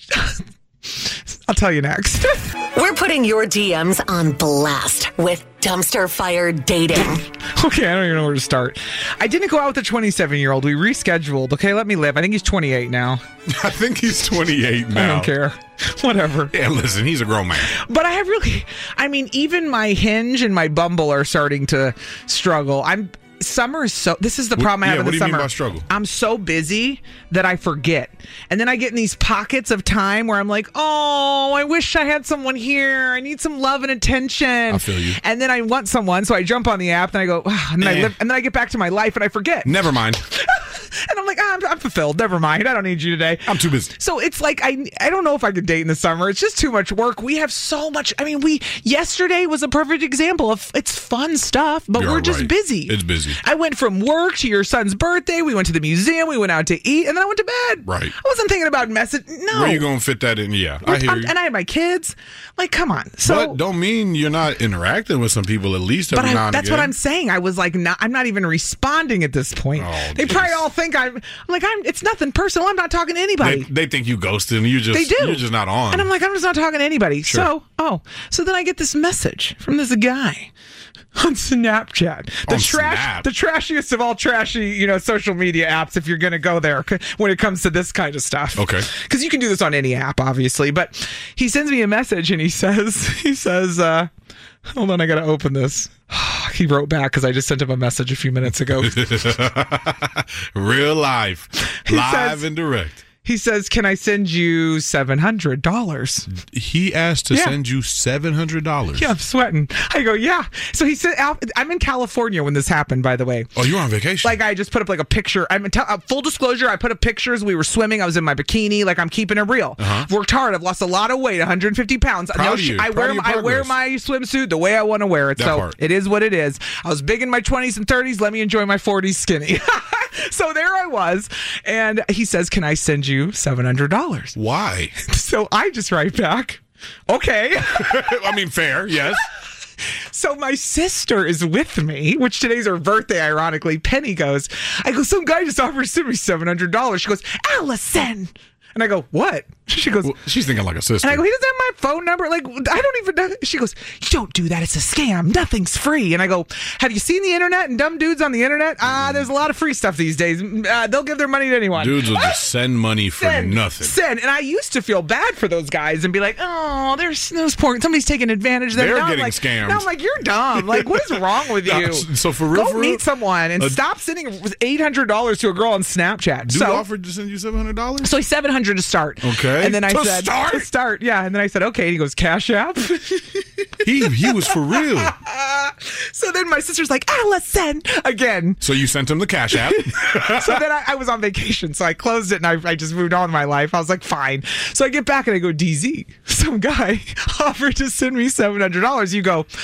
I'll tell you next. We're putting your D Ms on blast with dumpster fire dating. Okay, I don't even know where to start. I didn't go out with a twenty-seven-year-old. We rescheduled. Okay, let me live. I think he's twenty-eight now. I think he's twenty-eight now. I don't care. Whatever. Yeah, listen, he's a grown man. But I have really, I mean, even my Hinge and my Bumble are starting to struggle. I'm summer is so. This is the What- problem I have yeah, in what the do you mean summer. by struggle? I'm so busy that I forget, and then I get in these pockets of time where I'm like, oh, I wish I had someone here. I need some love and attention. I feel you. And then I want someone, so I jump on the app, and I go, ah, and then I Eh. live, and then I get back to my life, and I forget. Never mind. And I'm like, ah, I'm, I'm fulfilled. Never mind. I don't need you today. I'm too busy. So it's like I I don't know if I could date in the summer. It's just too much work. We have so much. I mean, we yesterday was a perfect example of it's fun stuff, but You're we're just right. busy. It's busy. I went from work to your son's birthday. We went to the museum. We went out to eat, and then I went to bed. Right. I wasn't thinking about message. No. Where you going to fit that in? Yeah, I hear I'm- you. and I had my kids. Like, come on. So. But don't mean you're not interacting with some people at least every But now I, and that's again. what I'm saying. I was like, not, I'm not even responding at this point. Oh, they geez. probably all think I'm, I'm like, I'm. It's nothing personal. I'm not talking to anybody. They, they think you ghosted and you just They do. you're just not on. And I'm like, I'm just not talking to anybody. Sure. So, oh, so then I get this message from this guy on Snapchat. The On trash, Snap? the trashiest of all trashy, you know, social media apps. If you're going to go there c- when it comes to this kind of stuff, Okay. because you can do this on any app, obviously. But he sends me a message and he says, he says, uh, hold on, I got to open this. He wrote back because I just sent him a message a few minutes ago. Real life, He live says- and direct. He says, "Can I send you seven hundred dollars?" He asked to Yeah. send you seven hundred dollars. Yeah, I'm sweating. I go, yeah. So he said, I'm in California when this happened, by the way. Oh, you were on vacation? Like, I just put up like a picture. I'm in t- uh, full disclosure. I put up pictures. We were swimming. I was in my bikini. Like, I'm keeping it real. Uh-huh. Worked hard. I've lost a lot of weight, one hundred fifty pounds. Proud No of sh- you. I Proud wear of your I wear progress. my swimsuit the way I want to wear it. That so part. it is what it is. I was big in my twenties and thirties. Let me enjoy my forties skinny. So there I was, and he says, "Can I send you seven hundred dollars?" Why? So I just write back, "Okay." I mean, fair, yes. So my sister is with me, which today's her birthday, ironically. Penny goes, I go, some guy just offered to send me seven hundred dollars. She goes, Allison. And I go, what? She goes, Well, she's thinking like a sister. and I go, he doesn't have my phone number. Like, I don't even know. She goes, you don't do that. It's a scam. Nothing's free. And I go, have you seen the internet and dumb dudes on the internet? Ah, there's a lot of free stuff these days. Uh, they'll give their money to anyone. Dudes will just send money for Send, nothing. Send. And I used to feel bad for those guys and be like, oh, there's those poor, somebody's taking advantage of them. They're Now I'm getting like, scammed. Now I'm like, you're dumb. Like, what is wrong with No, you? so for real, Go for real, meet someone and uh, stop sending eight hundred dollars to a girl on Snapchat. Dude so, offered to send you seven hundred dollars? so seven hundred to start. Okay. And then I To said, start? to start. Yeah. And then I said, okay. And he goes, Cash App. He he was for real. So then my sister's like, Allison, again. So you sent him the Cash App. So then I, I was on vacation, so I closed it and I, I just moved on with my life. I was like, fine. So I get back and I go, D Z, some guy offered to send me seven hundred dollars. You go,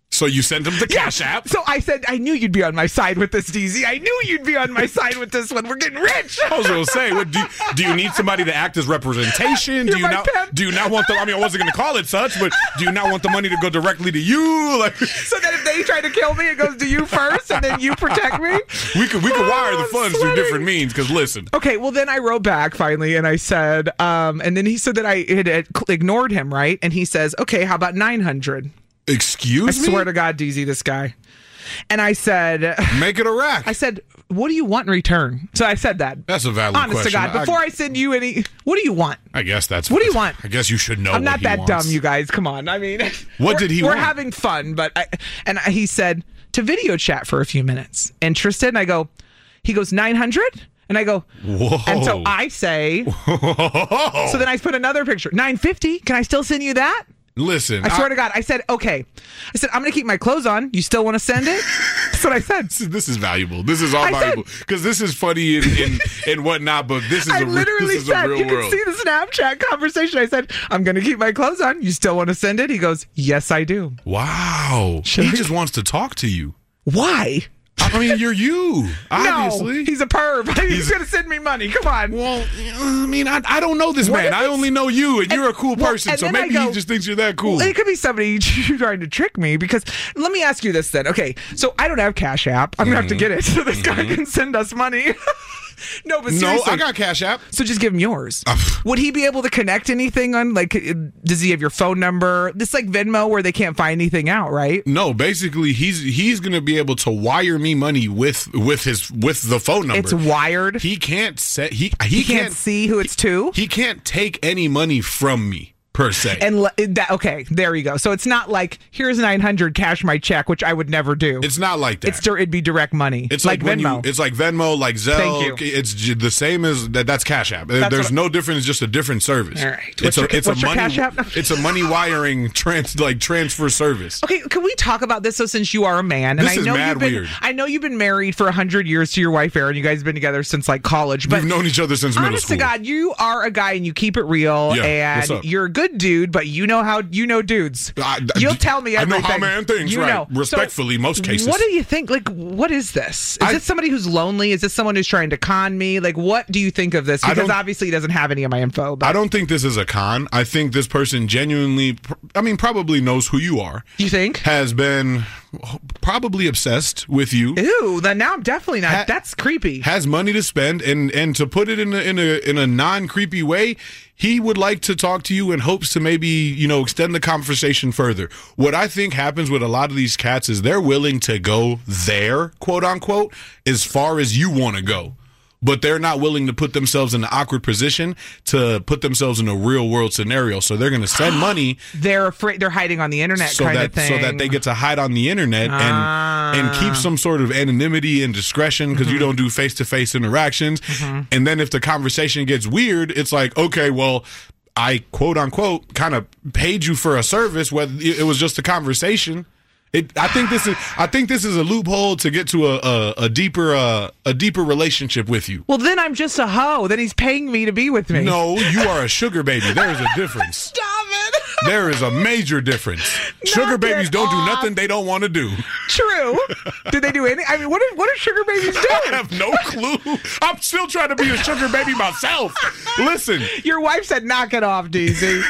So you sent him the Cash App? So I said, I knew you'd be on my side with this, D Z. I knew you'd be on my side with this one. We're getting rich. I was going to say, what, do, do you need somebody to act as representation? You're do you my not? pimp. Do you not want the? I mean, I wasn't going to call it such, but do you not want the money to go directly to you? Like, so that if they try to kill me, it goes to you first, and then you protect me. We could we could Oh, wire the I'm funds sweating. through different means. Because listen, Okay, well then I wrote back finally, and I said, um, and then he said that I had, had ignored him, right? And he says, okay, how about nine hundred? excuse I me. swear to God, D Z, this guy. And I said, Make it a rack. I said, what do you want in return? So I said that. That's a valid Honest question. to God, before I, send you any, what do you want? I guess that's. What do you want? I guess you should know. I'm what not he that wants. dumb, you guys. Come on. I mean, What we're- did he We're want? having fun, but I, and I, he said to video chat for a few minutes. Interested? And I go, he goes nine hundred, and I go, Whoa. and so I say, so then I put another picture, nine fifty. Can I still send you that? Listen, I swear to God, I said, okay. I said, I'm going to keep my clothes on. You still want to send it? That's what I said. This is, this is valuable. This is all I said- valuable because this is funny and, and, and whatnot. But this is I a re- literally this is said, a real you world. can see the Snapchat conversation. I said, I'm going to keep my clothes on. You still want to send it? He goes, yes, I do. Wow, Should he I- just wants to talk to you. Why? I mean, you're you, obviously. No, he's a perv. He's, He's- going to send me money. Come on. Well, I mean, I, I don't know this What man. if I it's- only know you, and, and- you're a cool well, person, and so then I maybe go- he just thinks you're that cool. Well, it could be somebody trying to trick me because let me ask you this then. Okay, so I don't have Cash App. I'm going to have to get it so this guy can send us money. No, but no, seriously. I got Cash App. So just give him yours. Would he be able to connect anything on, like, uh, does he have your phone number? This like Venmo where they can't find anything out, right? No, basically, he's he's gonna be able to wire me money with with his with the phone number. It's wired. He can't set he he, He can't can't see who it's to. he can't take any money from me per se. And le- that, okay, there you go. So it's not like, here's nine hundred, cash my check, which I would never do. It's not like that. It's dir- it'd be direct money. It's like, when Venmo. you, it's like Venmo, like Zelle. Thank you. It's j- the same as that. That's Cash App. That's There's what- no difference. It's just a different service. All right. It's What's a your- it's what's a your money Cash App? it's a money wiring trans like transfer service. Okay, can we talk about this? So, since you are a man, and This I is know mad you've been, weird. I know you've been married for a hundred years to your wife, Erin. You guys have been together since like college, but We've known each other since middle honest school. to God, you are a guy and you keep it real, Yeah, what's and up? you're a good dude, but you know how you know dudes. I- You'll tell me I know everything. how man thinks, You right. know. Respectfully, So, most cases. What do you think? Like, what is this? Is I- this somebody who's lonely? Is this someone who's trying to con me? Like, what do you think of this? I Because don't- obviously he doesn't have any of my info. But I don't think this is a con. I think this person genuinely, pr- I mean, probably knows who you are. You think? Has been probably obsessed with you. Ew, then now I'm definitely not. Ha- That's creepy. Has money to spend, and and to put it in a in a in a non creepy way, he would like to talk to you in hopes to maybe you know extend the conversation further. What I think happens with a lot of these cats is they're willing to go there, quote unquote, as far as you want to go. But they're not willing to put themselves in an awkward position to put themselves in a real world scenario. So they're going to send money They're afraid. They're hiding on the internet, so kind that of thing. so that they get to hide on the internet and Ah. and keep some sort of anonymity and discretion because you don't do face to face interactions. And then if the conversation gets weird, it's like, okay, well, I quote unquote kind of paid you for a service, whether it was just a conversation. It, I think this is. I think this is a loophole to get to a a, a deeper uh, a deeper relationship with you. Well, then I'm just a hoe. Then he's paying me to be with me. No, you are a sugar baby. There is a difference. Stop it. There is a major difference. Sugar Knock babies it don't do off. nothing they don't want to do. True. Did they do any? I mean, what are, what are sugar babies I doing? have no clue. I'm still trying to be a sugar baby myself. Listen. Your wife said, knock it off, D Z.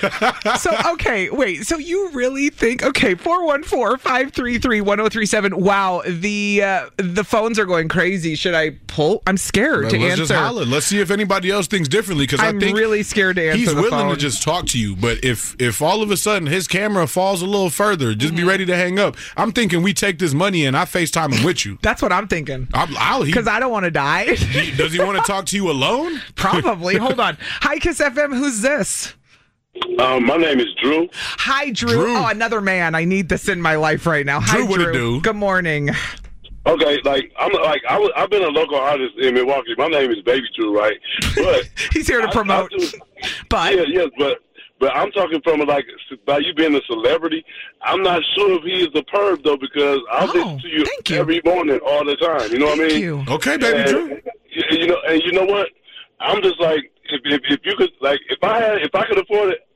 So, okay, wait. So you really think, okay, four one four, five three three, one oh three seven. Wow, the uh, the phones are going crazy. Should I pull? I'm scared to Let's answer. just holler. Let's see if anybody else thinks differently. Because I I'm think really scared to answer he's the willing phone. to just talk to you. But if if all of a sudden his camera falls a little further, just be ready to hang up. I'm thinking we take this money and I FaceTime him with you. That's what I'm thinking. I'm, I'll, he, Because I don't want to die. he- does he want to talk to you alone? Probably. Hold on. Hi, Kiss F M. Who's this? Um, my name is Drew. Hi, Drew. Drew. Oh, another man. I need this in my life right now. Hi, Drew, what it Drew. do? Good morning. Okay, like I'm like I was, I've been a local artist in Milwaukee. My name is Baby Drew, right? But He's here to I- promote. I do- But yeah, yes, but but I'm talking from like by you being a celebrity. I'm not sure if he is a perv though because I Oh, listen to you, thank you. every morning, all the time. You know what I thank mean? you. Okay, baby And, Drew. you- you know, and you know what? I'm just like if, if if you could like if I had if I could afford it,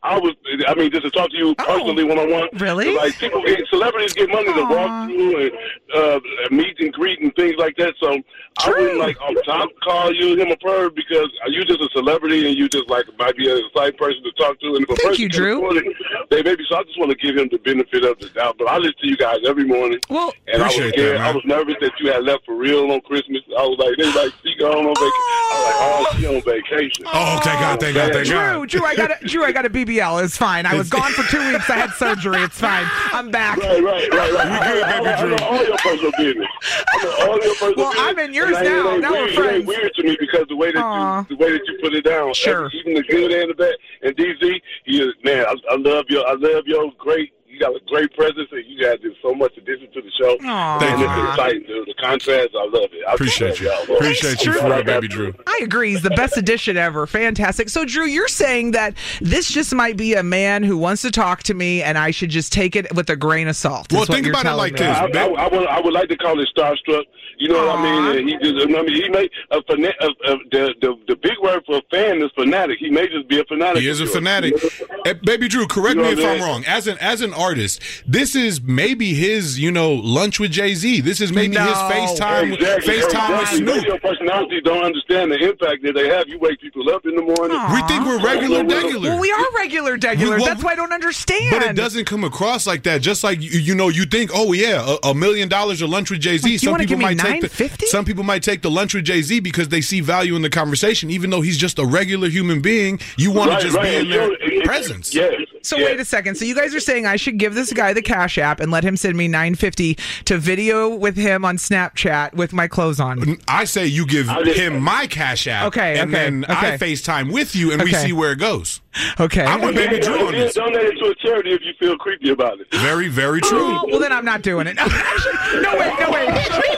I was, I mean, just to talk to you Oh, personally one on one. really? Like people, get, celebrities get money to walk through and uh, meet and greet and things like that. So I wouldn't like on top call you him a perv because you just a celebrity and you just like might be a slight person to talk to. And if a Thank person you, can Drew. afford it, they maybe. So I just want to give him the benefit of the doubt. But I listen to you guys every morning. Well, and I was appreciate scared. that, man. I was nervous that you had left for real on Christmas. I was like, they like she gone on vacation. I was like, oh, she on vacation. Oh, thank God, thank God, thank Drew, God. Drew, I got a, Drew, I got a B B L. It's fine. I was gone for two weeks. I had surgery. It's fine. I'm back. Right, right, right, right. We good, I, baby I, I Drew. know all your personal business. I know all your personal Well, business. I'm in yours And I- now. It ain't Now we're weird. It friends. ain't weird to me because the way that Aw. you, the way that you put it down, Sure. even the good and the bad. And D Z, you, man, I, I love your, I love your great. You got a great presence, and you guys do so much addition to the show. Aw. Thank and you, it's man. exciting. The, the contrast, I love it. I Appreciate love you. y'all. Appreciate you Drew. for it, baby Drew. I agree. He's the best addition ever. Fantastic. So, Drew, you're saying that this just might be a man who wants to talk to me, and I should just take it with a grain of salt. is Well, what think you're about it telling like me. this. I, I, I, would, I would like to call it starstruck. You know what I mean? And he just, I mean, he may a, fana- a, a the, the the big word for a fan is fanatic. He may just be a fanatic. He is a of yours. fanatic. Hey, baby Drew, correct You know me if what I'm I'm saying? wrong. As an as an artist, this is maybe his, you know, lunch with Jay-Z. This is maybe No. his FaceTime Exactly. FaceTime with exactly. Snoop. Your personality don't understand the impact that they have. You wake people up in the morning. We think we're regular degular. Well, we are regular degulars. well, That's why I don't understand. But it doesn't come across like that. Just like you, you know, you think, oh yeah, a, a million dollars a lunch with Jay Z. Like, you some wanna people give me might take nine fifty? the some people might take the lunch with Jay Z because they see value in the conversation, even though he's just a regular human being. You want Right, to just right. be in And their you- it- it- presence. Yes. So yes. wait a second. So you guys are saying I should give this guy the Cash App and let him send me nine fifty to video with him on Snapchat with my clothes on? I say you give I just- him my Cash App, Okay, and okay, then okay. I FaceTime with you, and we Okay. see where it goes. Okay. I'm with Baby Drew on Yeah, this. donate it to a charity if you feel creepy about it. Very, very true. Oh, well, then I'm not doing it. Actually, no, wait, no, wait.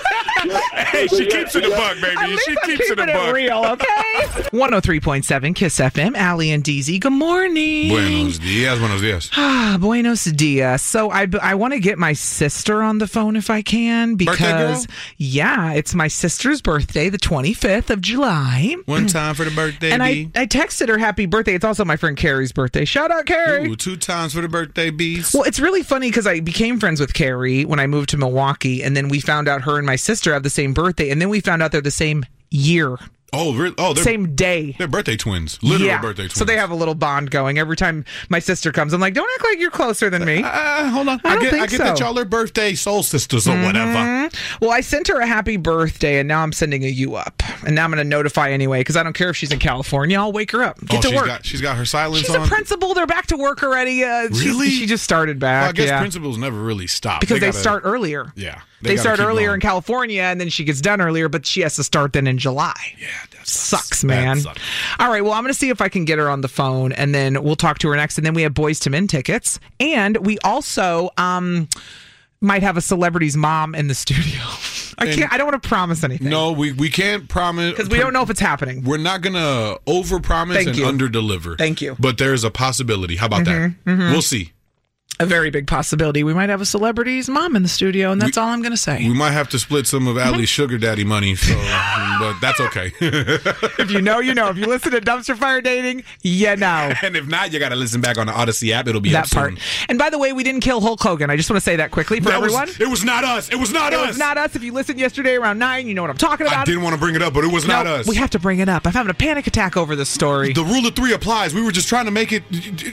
Hey, she keeps it a buck, At baby. least She I'm keeps it keeping a it buck. real, okay? one oh three point seven Kiss F M, Allie and D Z. Good morning. Buenos dias, buenos dias. Ah, buenos dias. So I, I want to get my sister on the phone if I can Birthday girl? because, yeah, it's my sister's birthday, the twenty-fifth of July. One time for the birthday, And I, B. I texted her happy birthday. It's also my friend Carrie's birthday. Shout out, Carrie. Ooh, two times for the birthday, bees. Well, it's really funny because I became friends with Carrie when I moved to Milwaukee, and then we found out her and my sister have the same birthday, and then we found out they're the same year, Oh, really? Oh, they're, same day. they're birthday twins. Literal yeah. birthday twins. So they have a little bond going. Every time my sister comes, I'm like, don't act like you're closer than me. Uh, hold on. I I, don't get, think I get so. that y'all are birthday soul sisters or whatever. Well, I sent her a happy birthday, and now I'm sending a you up. And now I'm going to notify anyway, because I don't care if she's in California. I'll wake her up. Get oh, to she's work. got she's got her silence She's on. a principal. They're back to work already. Uh, she- Really? She, just started back. Well, I guess yeah. principals never really stop because they, gotta- start earlier. Yeah, They, gotta start keep earlier going. in California, and then she gets done earlier, but she has to start then in July. Yeah, that Sucks, That man. sucks. All right, well, I'm going to see if I can get her on the phone, and then we'll talk to her next. And then we have Boys to Men tickets, and we also um might have a celebrity's mom in the studio. I And- can't. I don't want to promise anything. No, we, we can't promise because we don't know if it's happening. We're not gonna over promise Thank and you. under deliver. Thank you. But there's a possibility. How about Mhm, that? mhm. We'll see. A very big possibility. We might have a celebrity's mom in the studio, and that's all I'm going to say. We might have to split some of Allie's sugar daddy money, so but that's okay. If you know, you know. If you listen to Dumpster Fire Dating, you know. And if not, you got to listen back on the Odyssey app. It'll be that up soon. part. And by the way, we didn't kill Hulk Hogan. I just want to say that quickly for That was- everyone. it was not us. It was not it us. was not us. If you listened yesterday around nine, you know what I'm talking about. I didn't want to bring it up, but it was not No, us. We have to bring it up. I'm having a panic attack over this story. The rule of three applies. We were just trying to make it.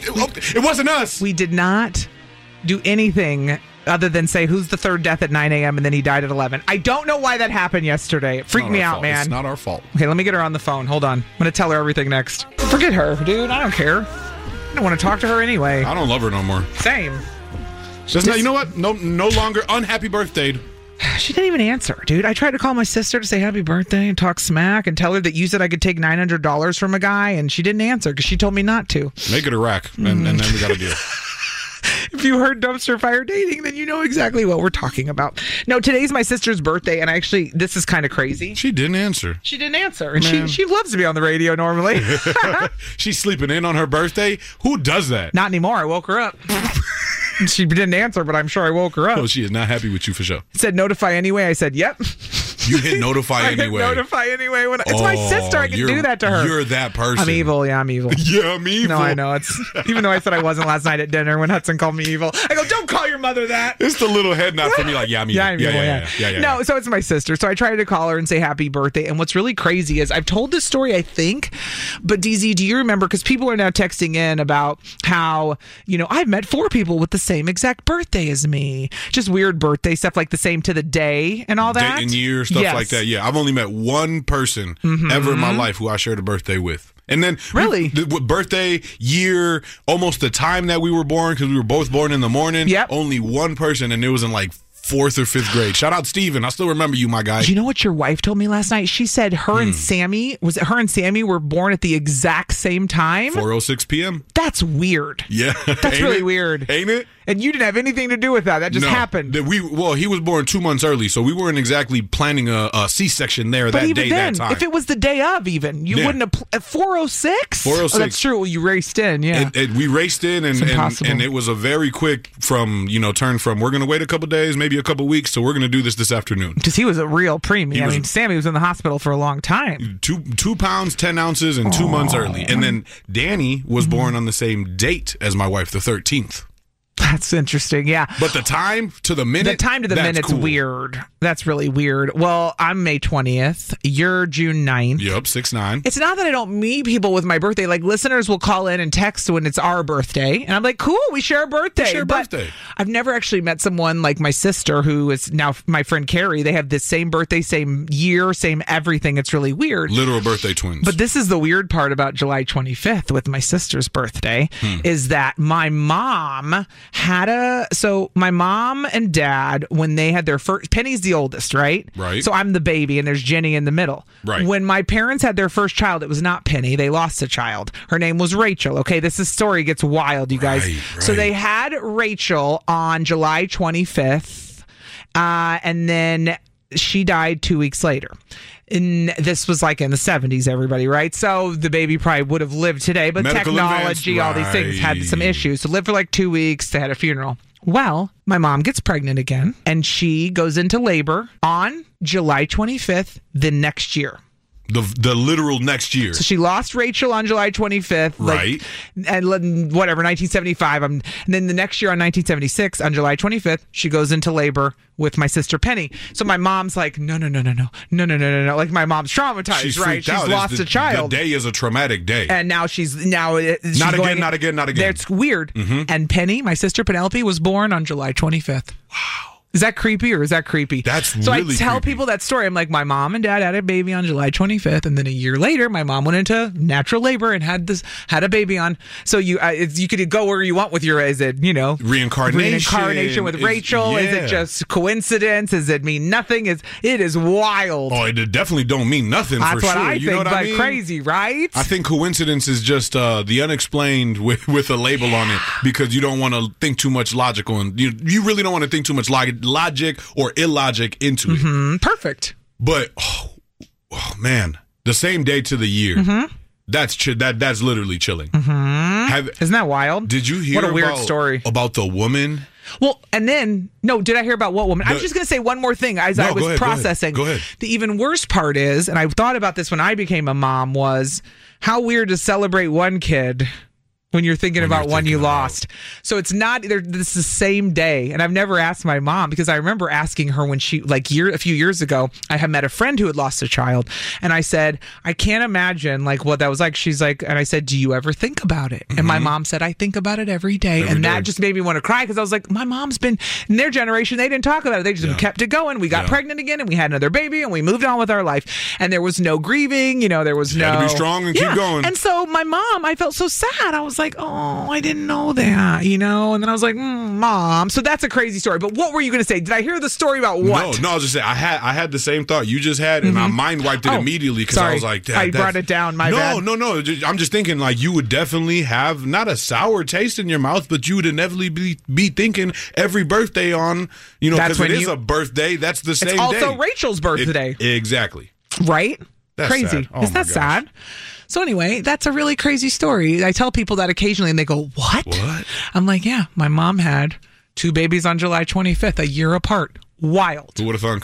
It wasn't us. We did not do anything other than say who's the third death at nine a.m. and then he died at eleven. I don't know why that happened yesterday. It freaked Not me our out, fault. man. It's not our fault. Okay, let me get her on the phone. Hold on. I'm going to tell her everything next. Forget her, dude. I don't care. I don't want to talk to her anyway. I don't love her no more. Same. Just not, you know what? No, no longer unhappy birthday. She didn't even answer, dude. I tried to call my sister to say happy birthday and talk smack and tell her that you said I could take nine hundred dollars from a guy, and she didn't answer because she told me not to. Make it a rack, and, and then we got a deal. If you heard Dumpster Fire Dating, then you know exactly what we're talking about. No, today's my sister's birthday, and actually, this is kind of crazy. She didn't answer. She didn't answer, and Man. she she loves to be on the radio normally. She's sleeping in on her birthday. Who does that? Not anymore. I woke her up. She didn't answer, but I'm sure I woke her up. Oh, she is not happy with you for sure. Said notify anyway. I said, yep. You hit notify I anyway. hit notify anyway. When it's my Oh, sister, I can you're- do that to her. You're that person. I'm evil. Yeah, I'm evil. Yeah, I'm evil. No, I know. It's even though I said I wasn't last night at dinner when Hudson called me evil. I go, don't call your mother that. It's the little head nod for me, like, yeah, I'm evil. Yeah, I'm evil, yeah, yeah. yeah, yeah, yeah, No, yeah. so it's my sister. So I tried to call her and say happy birthday. And what's really crazy is I've told this story, I think, but D Z, do you remember? Because people are now texting in about how, you know, I've met four people with the same exact birthday as me. Just weird birthday stuff, like the same to the day and all that. Date and year, stuff Yes. like that. Yeah, I've only met one person Mhm. ever in my life who I shared a birthday with. And then really, the, the birthday, year, almost the time that we were born, because we were both born in the morning. Yep. Only one person, and it was in like fourth or fifth grade. Shout out Steven. I still remember you, my guy. Do you know what your wife told me last night? She said her and Sammy, was it her and Sammy were born at the exact same time? four oh six p.m. That's weird. Yeah. That's Ain't really it? weird. Ain't it? And you didn't have anything to do with that. That just No. happened. That we well, he was born two months early, so we weren't exactly planning a, a C-section there But that even day, then, that time. if it was the day of, even you Yeah. wouldn't have. Pl- at four oh six. four oh six. Oh, that's true. Well, you raced in. Yeah. It, it, we raced in, and, It's and impossible. and it was a very quick from you know turn from we're going to wait a couple days, maybe a couple weeks, so we're going to do this this afternoon. Because he was a real preemie. He I was- mean, Sammy was in the hospital for a long time. Two two pounds ten ounces and two months early, and then Danny was Mm-hmm. born on the same date as my wife, the thirteenth. That's interesting. Yeah. But the time to the minute, The time to the that's minute's cool. weird. That's really weird. Well, I'm May twentieth. You're June ninth. Yep, six nine. It's not that I don't meet people with my birthday. Like, listeners will call in and text when it's our birthday. And I'm like, cool, we share a birthday. We share a But birthday. I've never actually met someone like my sister, who is now my friend Carrie. They have the same birthday, same year, same everything. It's really weird. Literal birthday twins. But this is the weird part about July twenty-fifth with my sister's birthday Hmm. is that my mom had a so my mom and dad, when they had their first, Penny's the oldest, right? Right. So I'm the baby and there's Jenny in the middle. Right. When my parents had their first child, it was not Penny. They lost a child. Her name was Rachel. Okay, this is, story gets wild, you guys. Right, So right. they had Rachel on July twenty-fifth, uh, and then she died two weeks later. And this was like in the seventies, everybody, right? So the baby probably would have lived today, but Medical technology, advance- all these things had right. some issues. So lived for like two weeks. They had a funeral. Well, my mom gets pregnant again, and she goes into labor on July twenty-fifth the next year. the the literal next year. So she lost Rachel on July twenty-fifth, like, Right. and le- whatever, nineteen seventy-five. Um, and then the next year on nineteen seventy-six, on July twenty-fifth, she goes into labor with my sister Penny. So my mom's like, no, no, no, no, no, no, no, no, no, no. Like, my mom's traumatized, She's right? freaked She's out. It's lost the, a child. The day is a traumatic day. And now she's now it- she's Not again, going- not again, not again. That's weird. Mhm. And Penny, my sister Penelope, was born on July twenty-fifth. Wow. Is that creepy or is that creepy? That's so really I tell creepy. people that story. I'm like, my mom and dad had a baby on July twenty-fifth, and then a year later, my mom went into natural labor and had this had a baby on. So you uh, it's, you could go where you want with your, is it, you know, Reincarnation. reincarnation with Is- Rachel? Is yeah. it just coincidence? Does it mean nothing? Is it is wild? Oh, it definitely don't mean nothing That's for what sure. I you think, know what but I mean? crazy, right? I think coincidence is just uh, the unexplained with, with a label on it, because you don't want to think too much logical, and you you really don't want to think too much log- logic or illogic into it. Mhm. Perfect. But oh, oh, man, the same day to the year. Mm-hmm. That's ch- that that's literally chilling. Mm-hmm. Have, Isn't that wild? did you hear What a weird about, story. about the woman? Well, and then, no, did I hear about what woman? I was The- just going to say one more thing as No, I go was ahead, go ahead, processing. go ahead. The even worse part is, and I thought about this when I became a mom, was how weird to celebrate one kid when you're thinking When about you're one you thinking about- lost. So it's not, they're- this is the same day. And I've never asked my mom, because I remember asking her when she, like year, a few years ago, I had met a friend who had lost a child. And I said, I can't imagine like what that was like. She's like, and I said, do you ever think about it? And my mom said, I think about it every day. Every and that day. just made me want to cry, because I was like, my mom's been, in their generation, they didn't talk about it. They just Yeah. kept it going. We got Yeah. pregnant again, and we had another baby, and we moved on with our life. And there was no grieving, you know, there was You no. had to be strong and keep Yeah. going. And so my mom, I felt so sad. I was like, oh, I didn't know that, you know? And then I was like, mm, mom. So that's a crazy story. But what were you going to say? Did I hear the story about what? No, no, I was just saying, I had I had the same thought you just had, and I mind wiped it Oh, immediately, because I sorry. was like, that, I that's- brought it down, my no, bad. No, no, no. I'm just thinking like you would definitely have not a sour taste in your mouth, but you would inevitably be, be thinking every birthday on, you know, That's because it when is you- a birthday. That's the same It's also day. Rachel's birthday. It- exactly. Right? That's crazy. sad. Oh Isn't my that gosh. sad? So anyway, that's a really crazy story. I tell people that occasionally, and they go, what? What? I'm like, yeah, my mom had two babies on July twenty-fifth, a year apart. Wild. Who would have thunk?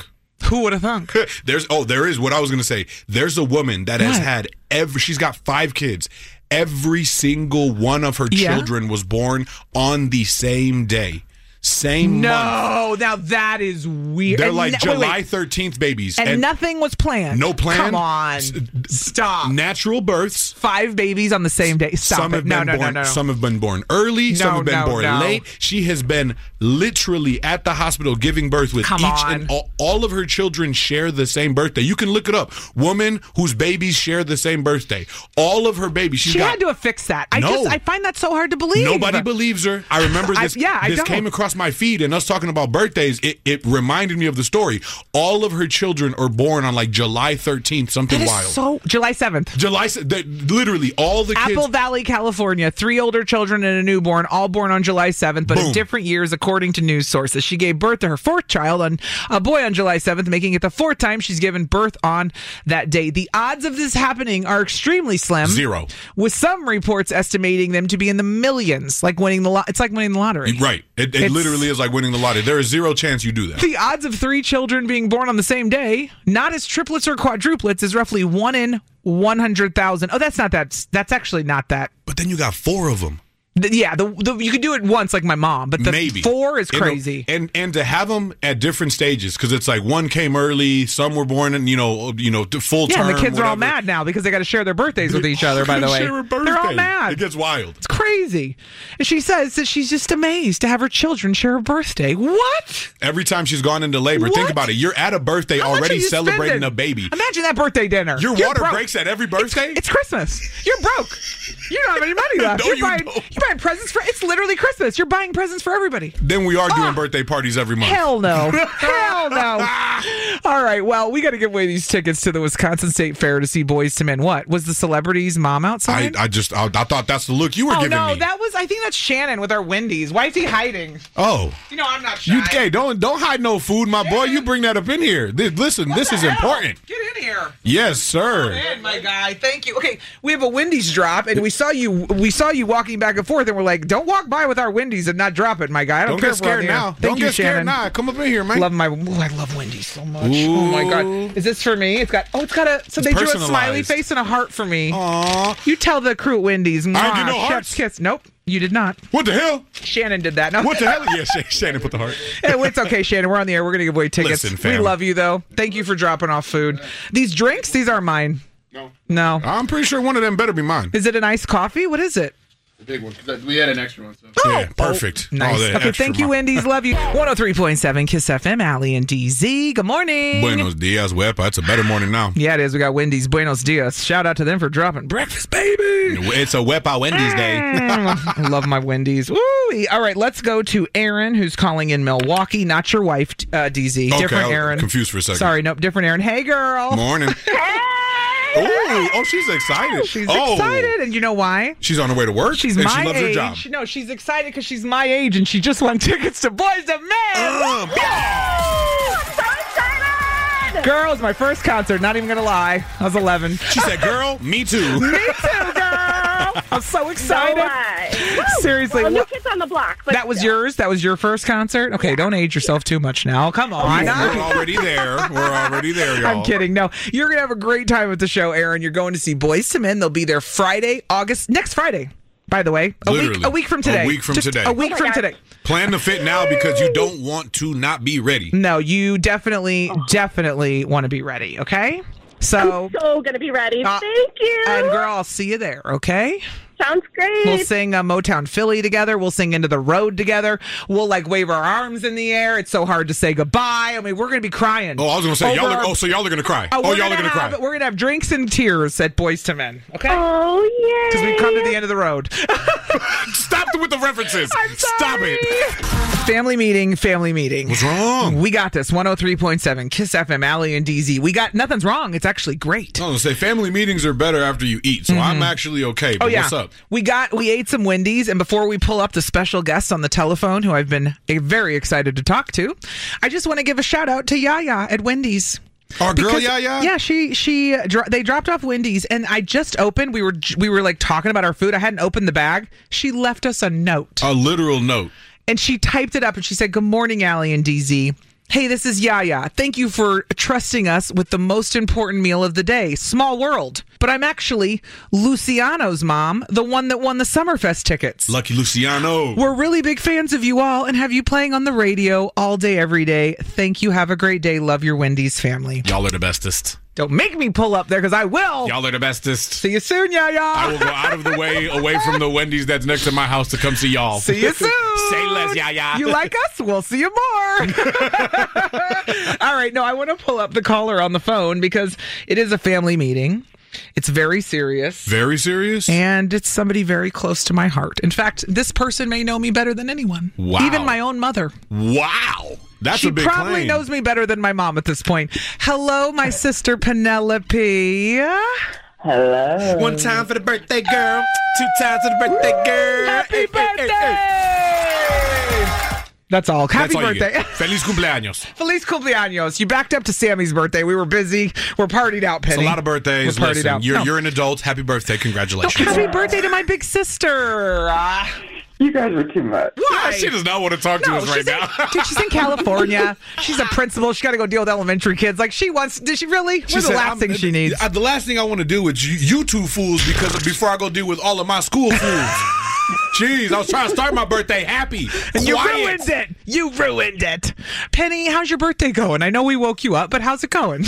Who would have thunk? There's oh, there is what I was gonna say. There's a woman that has What? had every. She's got five kids. Every single one of her Yeah. children was born on the same day, same month. No, now that is weird. They're And like no- wait, July wait. thirteenth babies, And, nothing was planned. no plan. Come on. Stop. Natural births. Five babies on the same day. Stop some it. have no, been no, born. no, no, no. Some have been born early. some No, have been no, born no. late. She has been literally at the hospital giving birth with Come each on. and all, all of her children share the same birthday. You can look it up. Woman whose babies share the same birthday. All of her babies. She's She got, had to have fixed that. I No. just I find that so hard to believe. Nobody believes her. I remember I- this. yeah, I this don't. came across my feed, and us talking about birthdays. It, it reminded me of the story. All of her children are born on like July thirteenth. Something That is wild. so July seventh. July. se- they- Literally all the Apple kids. Valley, California. Three older children and a newborn, all born on July seventh, but in Boom. different years, according to news sources. She gave birth to her fourth child, on a boy, on July seventh, making it the fourth time she's given birth on that day. The odds of this happening are extremely slim. Zero. With some reports estimating them to be in the millions, like winning the lot. It's like winning the lottery. Right. It, it It's- literally is like winning the lottery. There is zero chance you do that. The odds of three children being born on the same day, not as triplets or quadruplets, is roughly one in one hundred thousand. Oh, that's not that. That's actually not that. But then you got four of them. The- yeah, the, the, you could do it once, like my mom, but the Maybe four is You know, crazy. and and to have them at different stages because it's like one came early, some were born in you know you know to full Yeah, term. and the kids are all whatever. mad now because they got to share their birthdays with each other. By the way, Share a they're all birthday. mad. It gets wild. It's crazy. And she says that she's just amazed to have her children share a birthday. What? Every time she's gone into labor, think What? about it. You're at a birthday How much already are you celebrating spending? a baby. Imagine that birthday dinner. Your You're water broke. breaks at every birthday. It's Christmas. You're broke. You don't have any money left. No, you're, you buying, don't. you're buying presents for. It's literally Christmas. You're buying presents for everybody. Then we are doing Ah. birthday parties every month. Hell no. Hell no. All right. Well, we got to give away these tickets to the Wisconsin State Fair to see Boys to Men. What? Was the celebrity's mom I, outside? I just I, I thought that's the look you were oh, giving no. me. That was, I think that's Shannon with our Wendy's. Why is he hiding? oh. You know, I'm not shy. You hey, don't don't hide no food, my boy. You bring that up in here. Th- Listen, this is Hell. important. Get in here. Yes, sir. In, my guy. Thank you. Okay, we have a Wendy's drop, and we saw you. We saw you walking back and forth, and we're like, "Don't walk by with our Wendy's and not drop it, my guy." I don't, Don't care get if we're on scared the air. now. Thank Don't you, get scared Shannon. now. Come up in here, man. Love my. Ooh, I love Wendy's so much. Oh my god, is this for me? It's got. Oh, it's got a. So It's they drew a personalized. smiley face and a heart for me. Aw. You tell the crew at Wendy's. I didn't Mwah, get no chef's hearts. kiss. Nope, you did not. What the hell? Shannon did that. No. What the hell? Yeah, Shay- Shannon put the heart. Hey, well, it's okay, Shannon. We're on the air. We're going to give away tickets. Listen, we fam. love you, though. Thank you for dropping off food. These drinks, these are mine. No. No. I'm pretty sure one of them better be mine. Is it an iced coffee? What is it? The big one. 'Cause We had an extra one. So. Yeah, perfect. Nice. Oh, the Okay, extra thank you, mile. Wendy's. Love you. one oh three point seven Kiss F M, Allie and D Z. Good morning. Buenos dias, Wepa. It's a better morning now. Yeah, it is. We got Wendy's. Buenos dias. Shout out to them for dropping breakfast, baby. It's a Wepa Wendy's day. Mm, I love my Wendy's. Woo! All right, let's go to Aaron, who's calling in Milwaukee. Not your wife, uh, D Z. Okay, Different I was Aaron. confused for a second. Sorry, nope, different Aaron. Hey, girl. Morning. Oh, oh, she's excited. She's oh, excited, and you know why? She's on her way to work. She's and my she loves age. her job. No, she's excited because she's my age, and she just won tickets to Boys to Men. Uh, Girls, my first concert. Not even gonna lie, I was eleven. she said, "Girl, me too." Me too, girl. I'm so excited. No way. Seriously, Well, New what- Kids on the Block. But that was still. yours. That was your first concert. Okay, don't age yourself too much now. Come on. We're already there. We're already there, y'all. I'm kidding. No, you're gonna have a great time at the show, Aaron. You're going to see Boys to Men. They'll be there Friday, August next Friday. By the way, a Literally. week a week from today. A week from Just today. A week Oh my from God. today. Plan to fit now because you don't want to not be ready. No, you definitely, definitely want to be ready. Okay. So, So gonna be ready. Uh, Thank you. and girl, I'll see you there. Okay. Sounds great. We'll sing uh, Motown Philly together. We'll sing Into the Road together. We'll like wave our arms in the air. It's so hard to say goodbye. I mean, we're gonna be crying. Oh, I was gonna say y'all Over are. our- Oh, so y'all are gonna cry. Oh, Oh, we're y'all are gonna have, cry. We're gonna have drinks and tears at Boys to Men. Okay. Oh yeah. Because we've come to the end of the road. Stop with the references. I'm Stop sorry. it. Family meeting, family meeting. What's wrong? We got this. one oh three point seven Kiss F M, Allie and D Z. We got nothing's wrong. It's actually great. I was gonna say family meetings are better after you eat, so I'm actually okay. But Oh yeah, what's up? we got we ate some Wendy's, and before we pull up the special guest on the telephone, who I've been eh, very excited to talk to, I just want to give a shout out to Yaya at Wendy's. Our girl, Because- Yaya? Yeah, she she dro- they dropped off Wendy's, and I just opened. We were we were like talking about our food. I hadn't opened the bag. She left us a note, A literal note. and she typed it up, and she said, "Good morning, Allie and D Z. Hey, this is Yaya. Thank you for trusting us with the most important meal of the day. Small world. But I'm actually Luciano's mom, the one that won the Summerfest tickets. Lucky Luciano. We're really big fans of you all and have you playing on the radio all day, every day. Thank you. Have a great day. Love your Wendy's family. Y'all are the bestest. Don't make me pull up there because I will. Y'all are the bestest. See you soon, Yaya. I will go out of the way away from the Wendy's that's next to my house to come see y'all. See you soon. Say less, Yaya. You like us? We'll see you more. All right. No, I want to pull up the caller on the phone because it is a family meeting. It's very serious. Very serious? And it's somebody very close to my heart. In fact, this person may know me better than anyone. Wow. Even my own mother. Wow. That's she a big probably claim. knows me better than my mom at this point. Hello, my sister Penelope. Hello. One time for the birthday girl. Two times for the birthday girl. Happy Hey, hey, birthday! hey, hey. That's all. Happy That's all you birthday. get. Feliz cumpleaños. Feliz cumpleaños. You backed up to Sammy's birthday. We were busy. We're partied out, Penny. It's a lot of birthdays. We're partied Listen, out. You're, No. you're an adult. Happy birthday. No, Congratulations. happy birthday to my big sister. Uh, You guys are too much. Yeah, she does not want to talk to No, us right she's now. in, dude, she's in California. She's a principal. She's got to go deal with elementary kids. Like, she wants... Did she really? She We're the said, last I'm- thing she needs. uh, The last thing I want to do is you, you two fools because before I go deal with all of my school fools. Jeez, I was trying to start my birthday happy. And you Quiet. ruined it. You ruined it. Penny, how's your birthday going? I know we woke you up, but how's it going?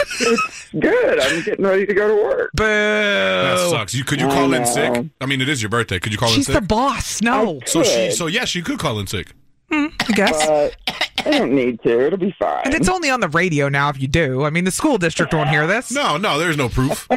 Good. I'm getting ready to go to work. Boo. That sucks. You could you I call in know. sick? I mean, it is your birthday. Could you call She's in the sick? boss. No. so she, Good. so yes, you could call in sick. I guess. But I don't need to. It'll be fine. And it's only on the radio now if you do. I mean, the school district won't hear this. No, no, there's no proof.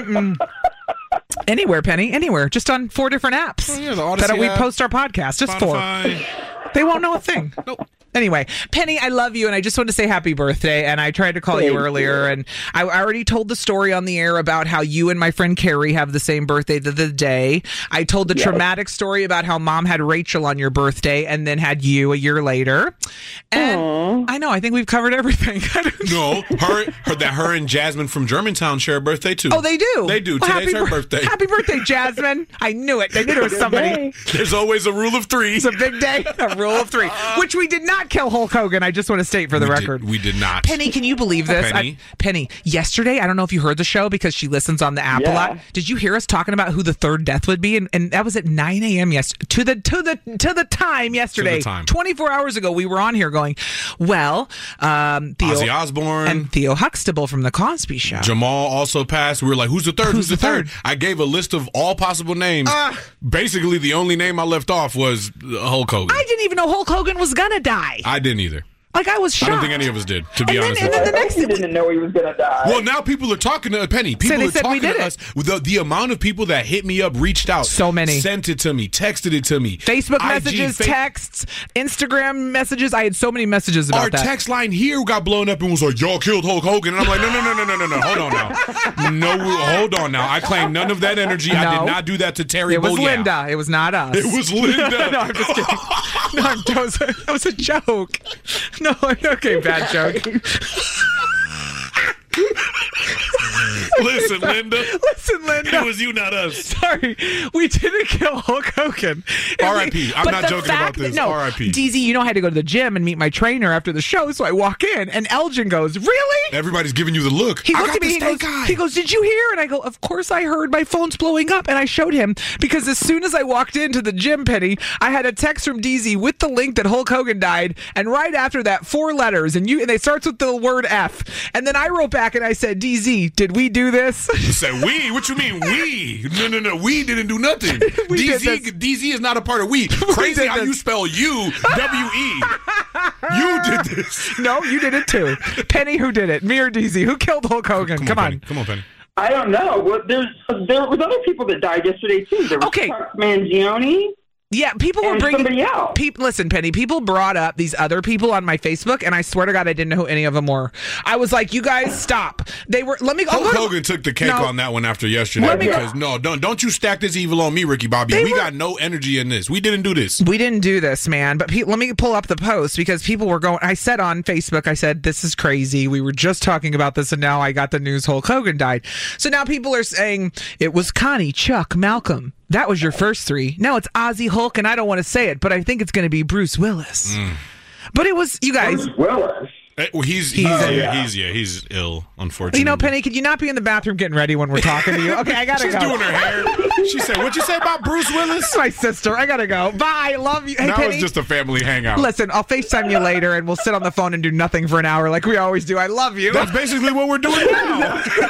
Anywhere, Penny. Anywhere. Just on four different apps. Oh, yeah, the Odyssey that we app, post our podcast. Just Spotify. four. They won't know a thing. Nope. Anyway, Penny, I love you, and I just want to say happy birthday. And I tried to call you Thank earlier, you. and I I already told the story on the air about how you and my friend Carrie have the same birthday the, the day. I told the Yes. traumatic story about how mom had Rachel on your birthday and then had you a year later. And Aw. I know, I think we've covered everything. No, her, her that her and Jasmine from Germantown share a birthday too. Oh, they do? They do. Well, Today's happy her bir- birthday. Happy birthday, Jasmine. I knew it. I knew there was somebody. There's always a rule of three. It's a big day, a rule of three, which we did not kill Hulk Hogan. I just want to state for the we record. Did, we did not. Penny, can you believe this? Penny? I, Penny, yesterday, I don't know if you heard the show because she listens on the app a Yeah. lot. Did you hear us talking about who the third death would be? And, and that was at nine a.m. yes to the to the to the time yesterday. time. twenty-four hours ago, we were on here going, well, um, Theo Ozzy Osbourne. and Theo Huxtable from the Cosby Show. Jamal also passed. We were like, who's the third? Who's Who's, the the third? third? I gave a list of all possible names. Ah. Basically, the only name I left off was Hulk Hogan. I didn't even know Hulk Hogan was gonna die. I didn't either. Like, I was I shocked. don't think any of us did, to be And then- honest and with then you. the next He didn't know he was going to die. Well, now people are talking to Penny. People they are said we talking did to it. us. The, the amount of people that hit me up, reached out, So many. sent it to me, texted it to me, Facebook I G, messages, fa- texts, Instagram messages. I had so many messages about Our that. text line here got blown up and was like, "Y'all killed Hulk Hogan," and I'm like, "No, no, no, no, no, no, no. Hold on now. No, hold on now. I claim none of that energy. I No. did not do that to Terry It was Boyao. Linda. It was not us. It was Linda. no, I'm just kidding. No, I'm- that was, a, that was a joke. No, okay, bad joke. Listen, Linda. Listen, Linda. It was you, not us. Sorry, we didn't kill Hulk Hogan. And R I P. we- I'm but not the joking fact about this. that- No, R I P. D Z, you know I had to go to the gym and meet my trainer after the show, so I walk in, and Elgin goes, "Really?" Everybody's giving you the look. He I looked got at me. the He stank goes, eye. he goes, "Did you hear?" And I go, "Of course I heard. My phone's blowing up." And I showed him because as soon as I walked into the gym, Penny, I had a text from D Z with the link that Hulk Hogan died, and right after that, four letters, and you, and it starts with the word F. And then I wrote back and I said, "D Z, did we do this?" You said we? What you mean we? No, no, no. We didn't do nothing. We D did Z, this. D Z is not a part of we. Crazy did how this. you spell you, W E. You did this. No, you did it too. Penny, who did it? Me or D Z? Who killed Hulk Hogan? Come, on. Penny. Come on, Penny. I don't know. Well, there's there was other people that died yesterday too. There was Okay. Chuck Mangione. Yeah, people were And bringing somebody else. People, listen, Penny. People brought up these other people on my Facebook, and I swear to God, I didn't know who any of them were. I was like, "You guys, stop!" They were. Let me. I'll Hulk go to- Hogan took the cake No. on that one after yesterday Let me go- because no, don't don't you stack this evil on me, Ricky Bobby. They we were- got no energy in this. We didn't do this. We didn't do this, man. But pe- let me pull up the post because people were going. I said on Facebook, I said, "This is crazy. We were just talking about this, and now I got the news Hulk Hogan died." So now people are saying it was Connie, Chuck, Malcolm. That was your first three. Now it's Ozzy, Hulk, and I don't want to say it, but I think it's going to be Bruce Willis. But it was, you guys. Bruce Willis. Uh, well, he's he's, He's yeah, ill. he's yeah he's ill. Unfortunately, You know, Penny, could you not be in the bathroom getting ready when we're talking to you? Okay, I gotta She's go. doing her hair. She said, "What'd you say about Bruce Willis?" My sister. I gotta go. Bye. Love you. Hey, that Penny. was just a family hangout. Listen, I'll FaceTime you later, and we'll sit on the phone and do nothing for an hour like we always do. I love you. That's basically what we're doing now.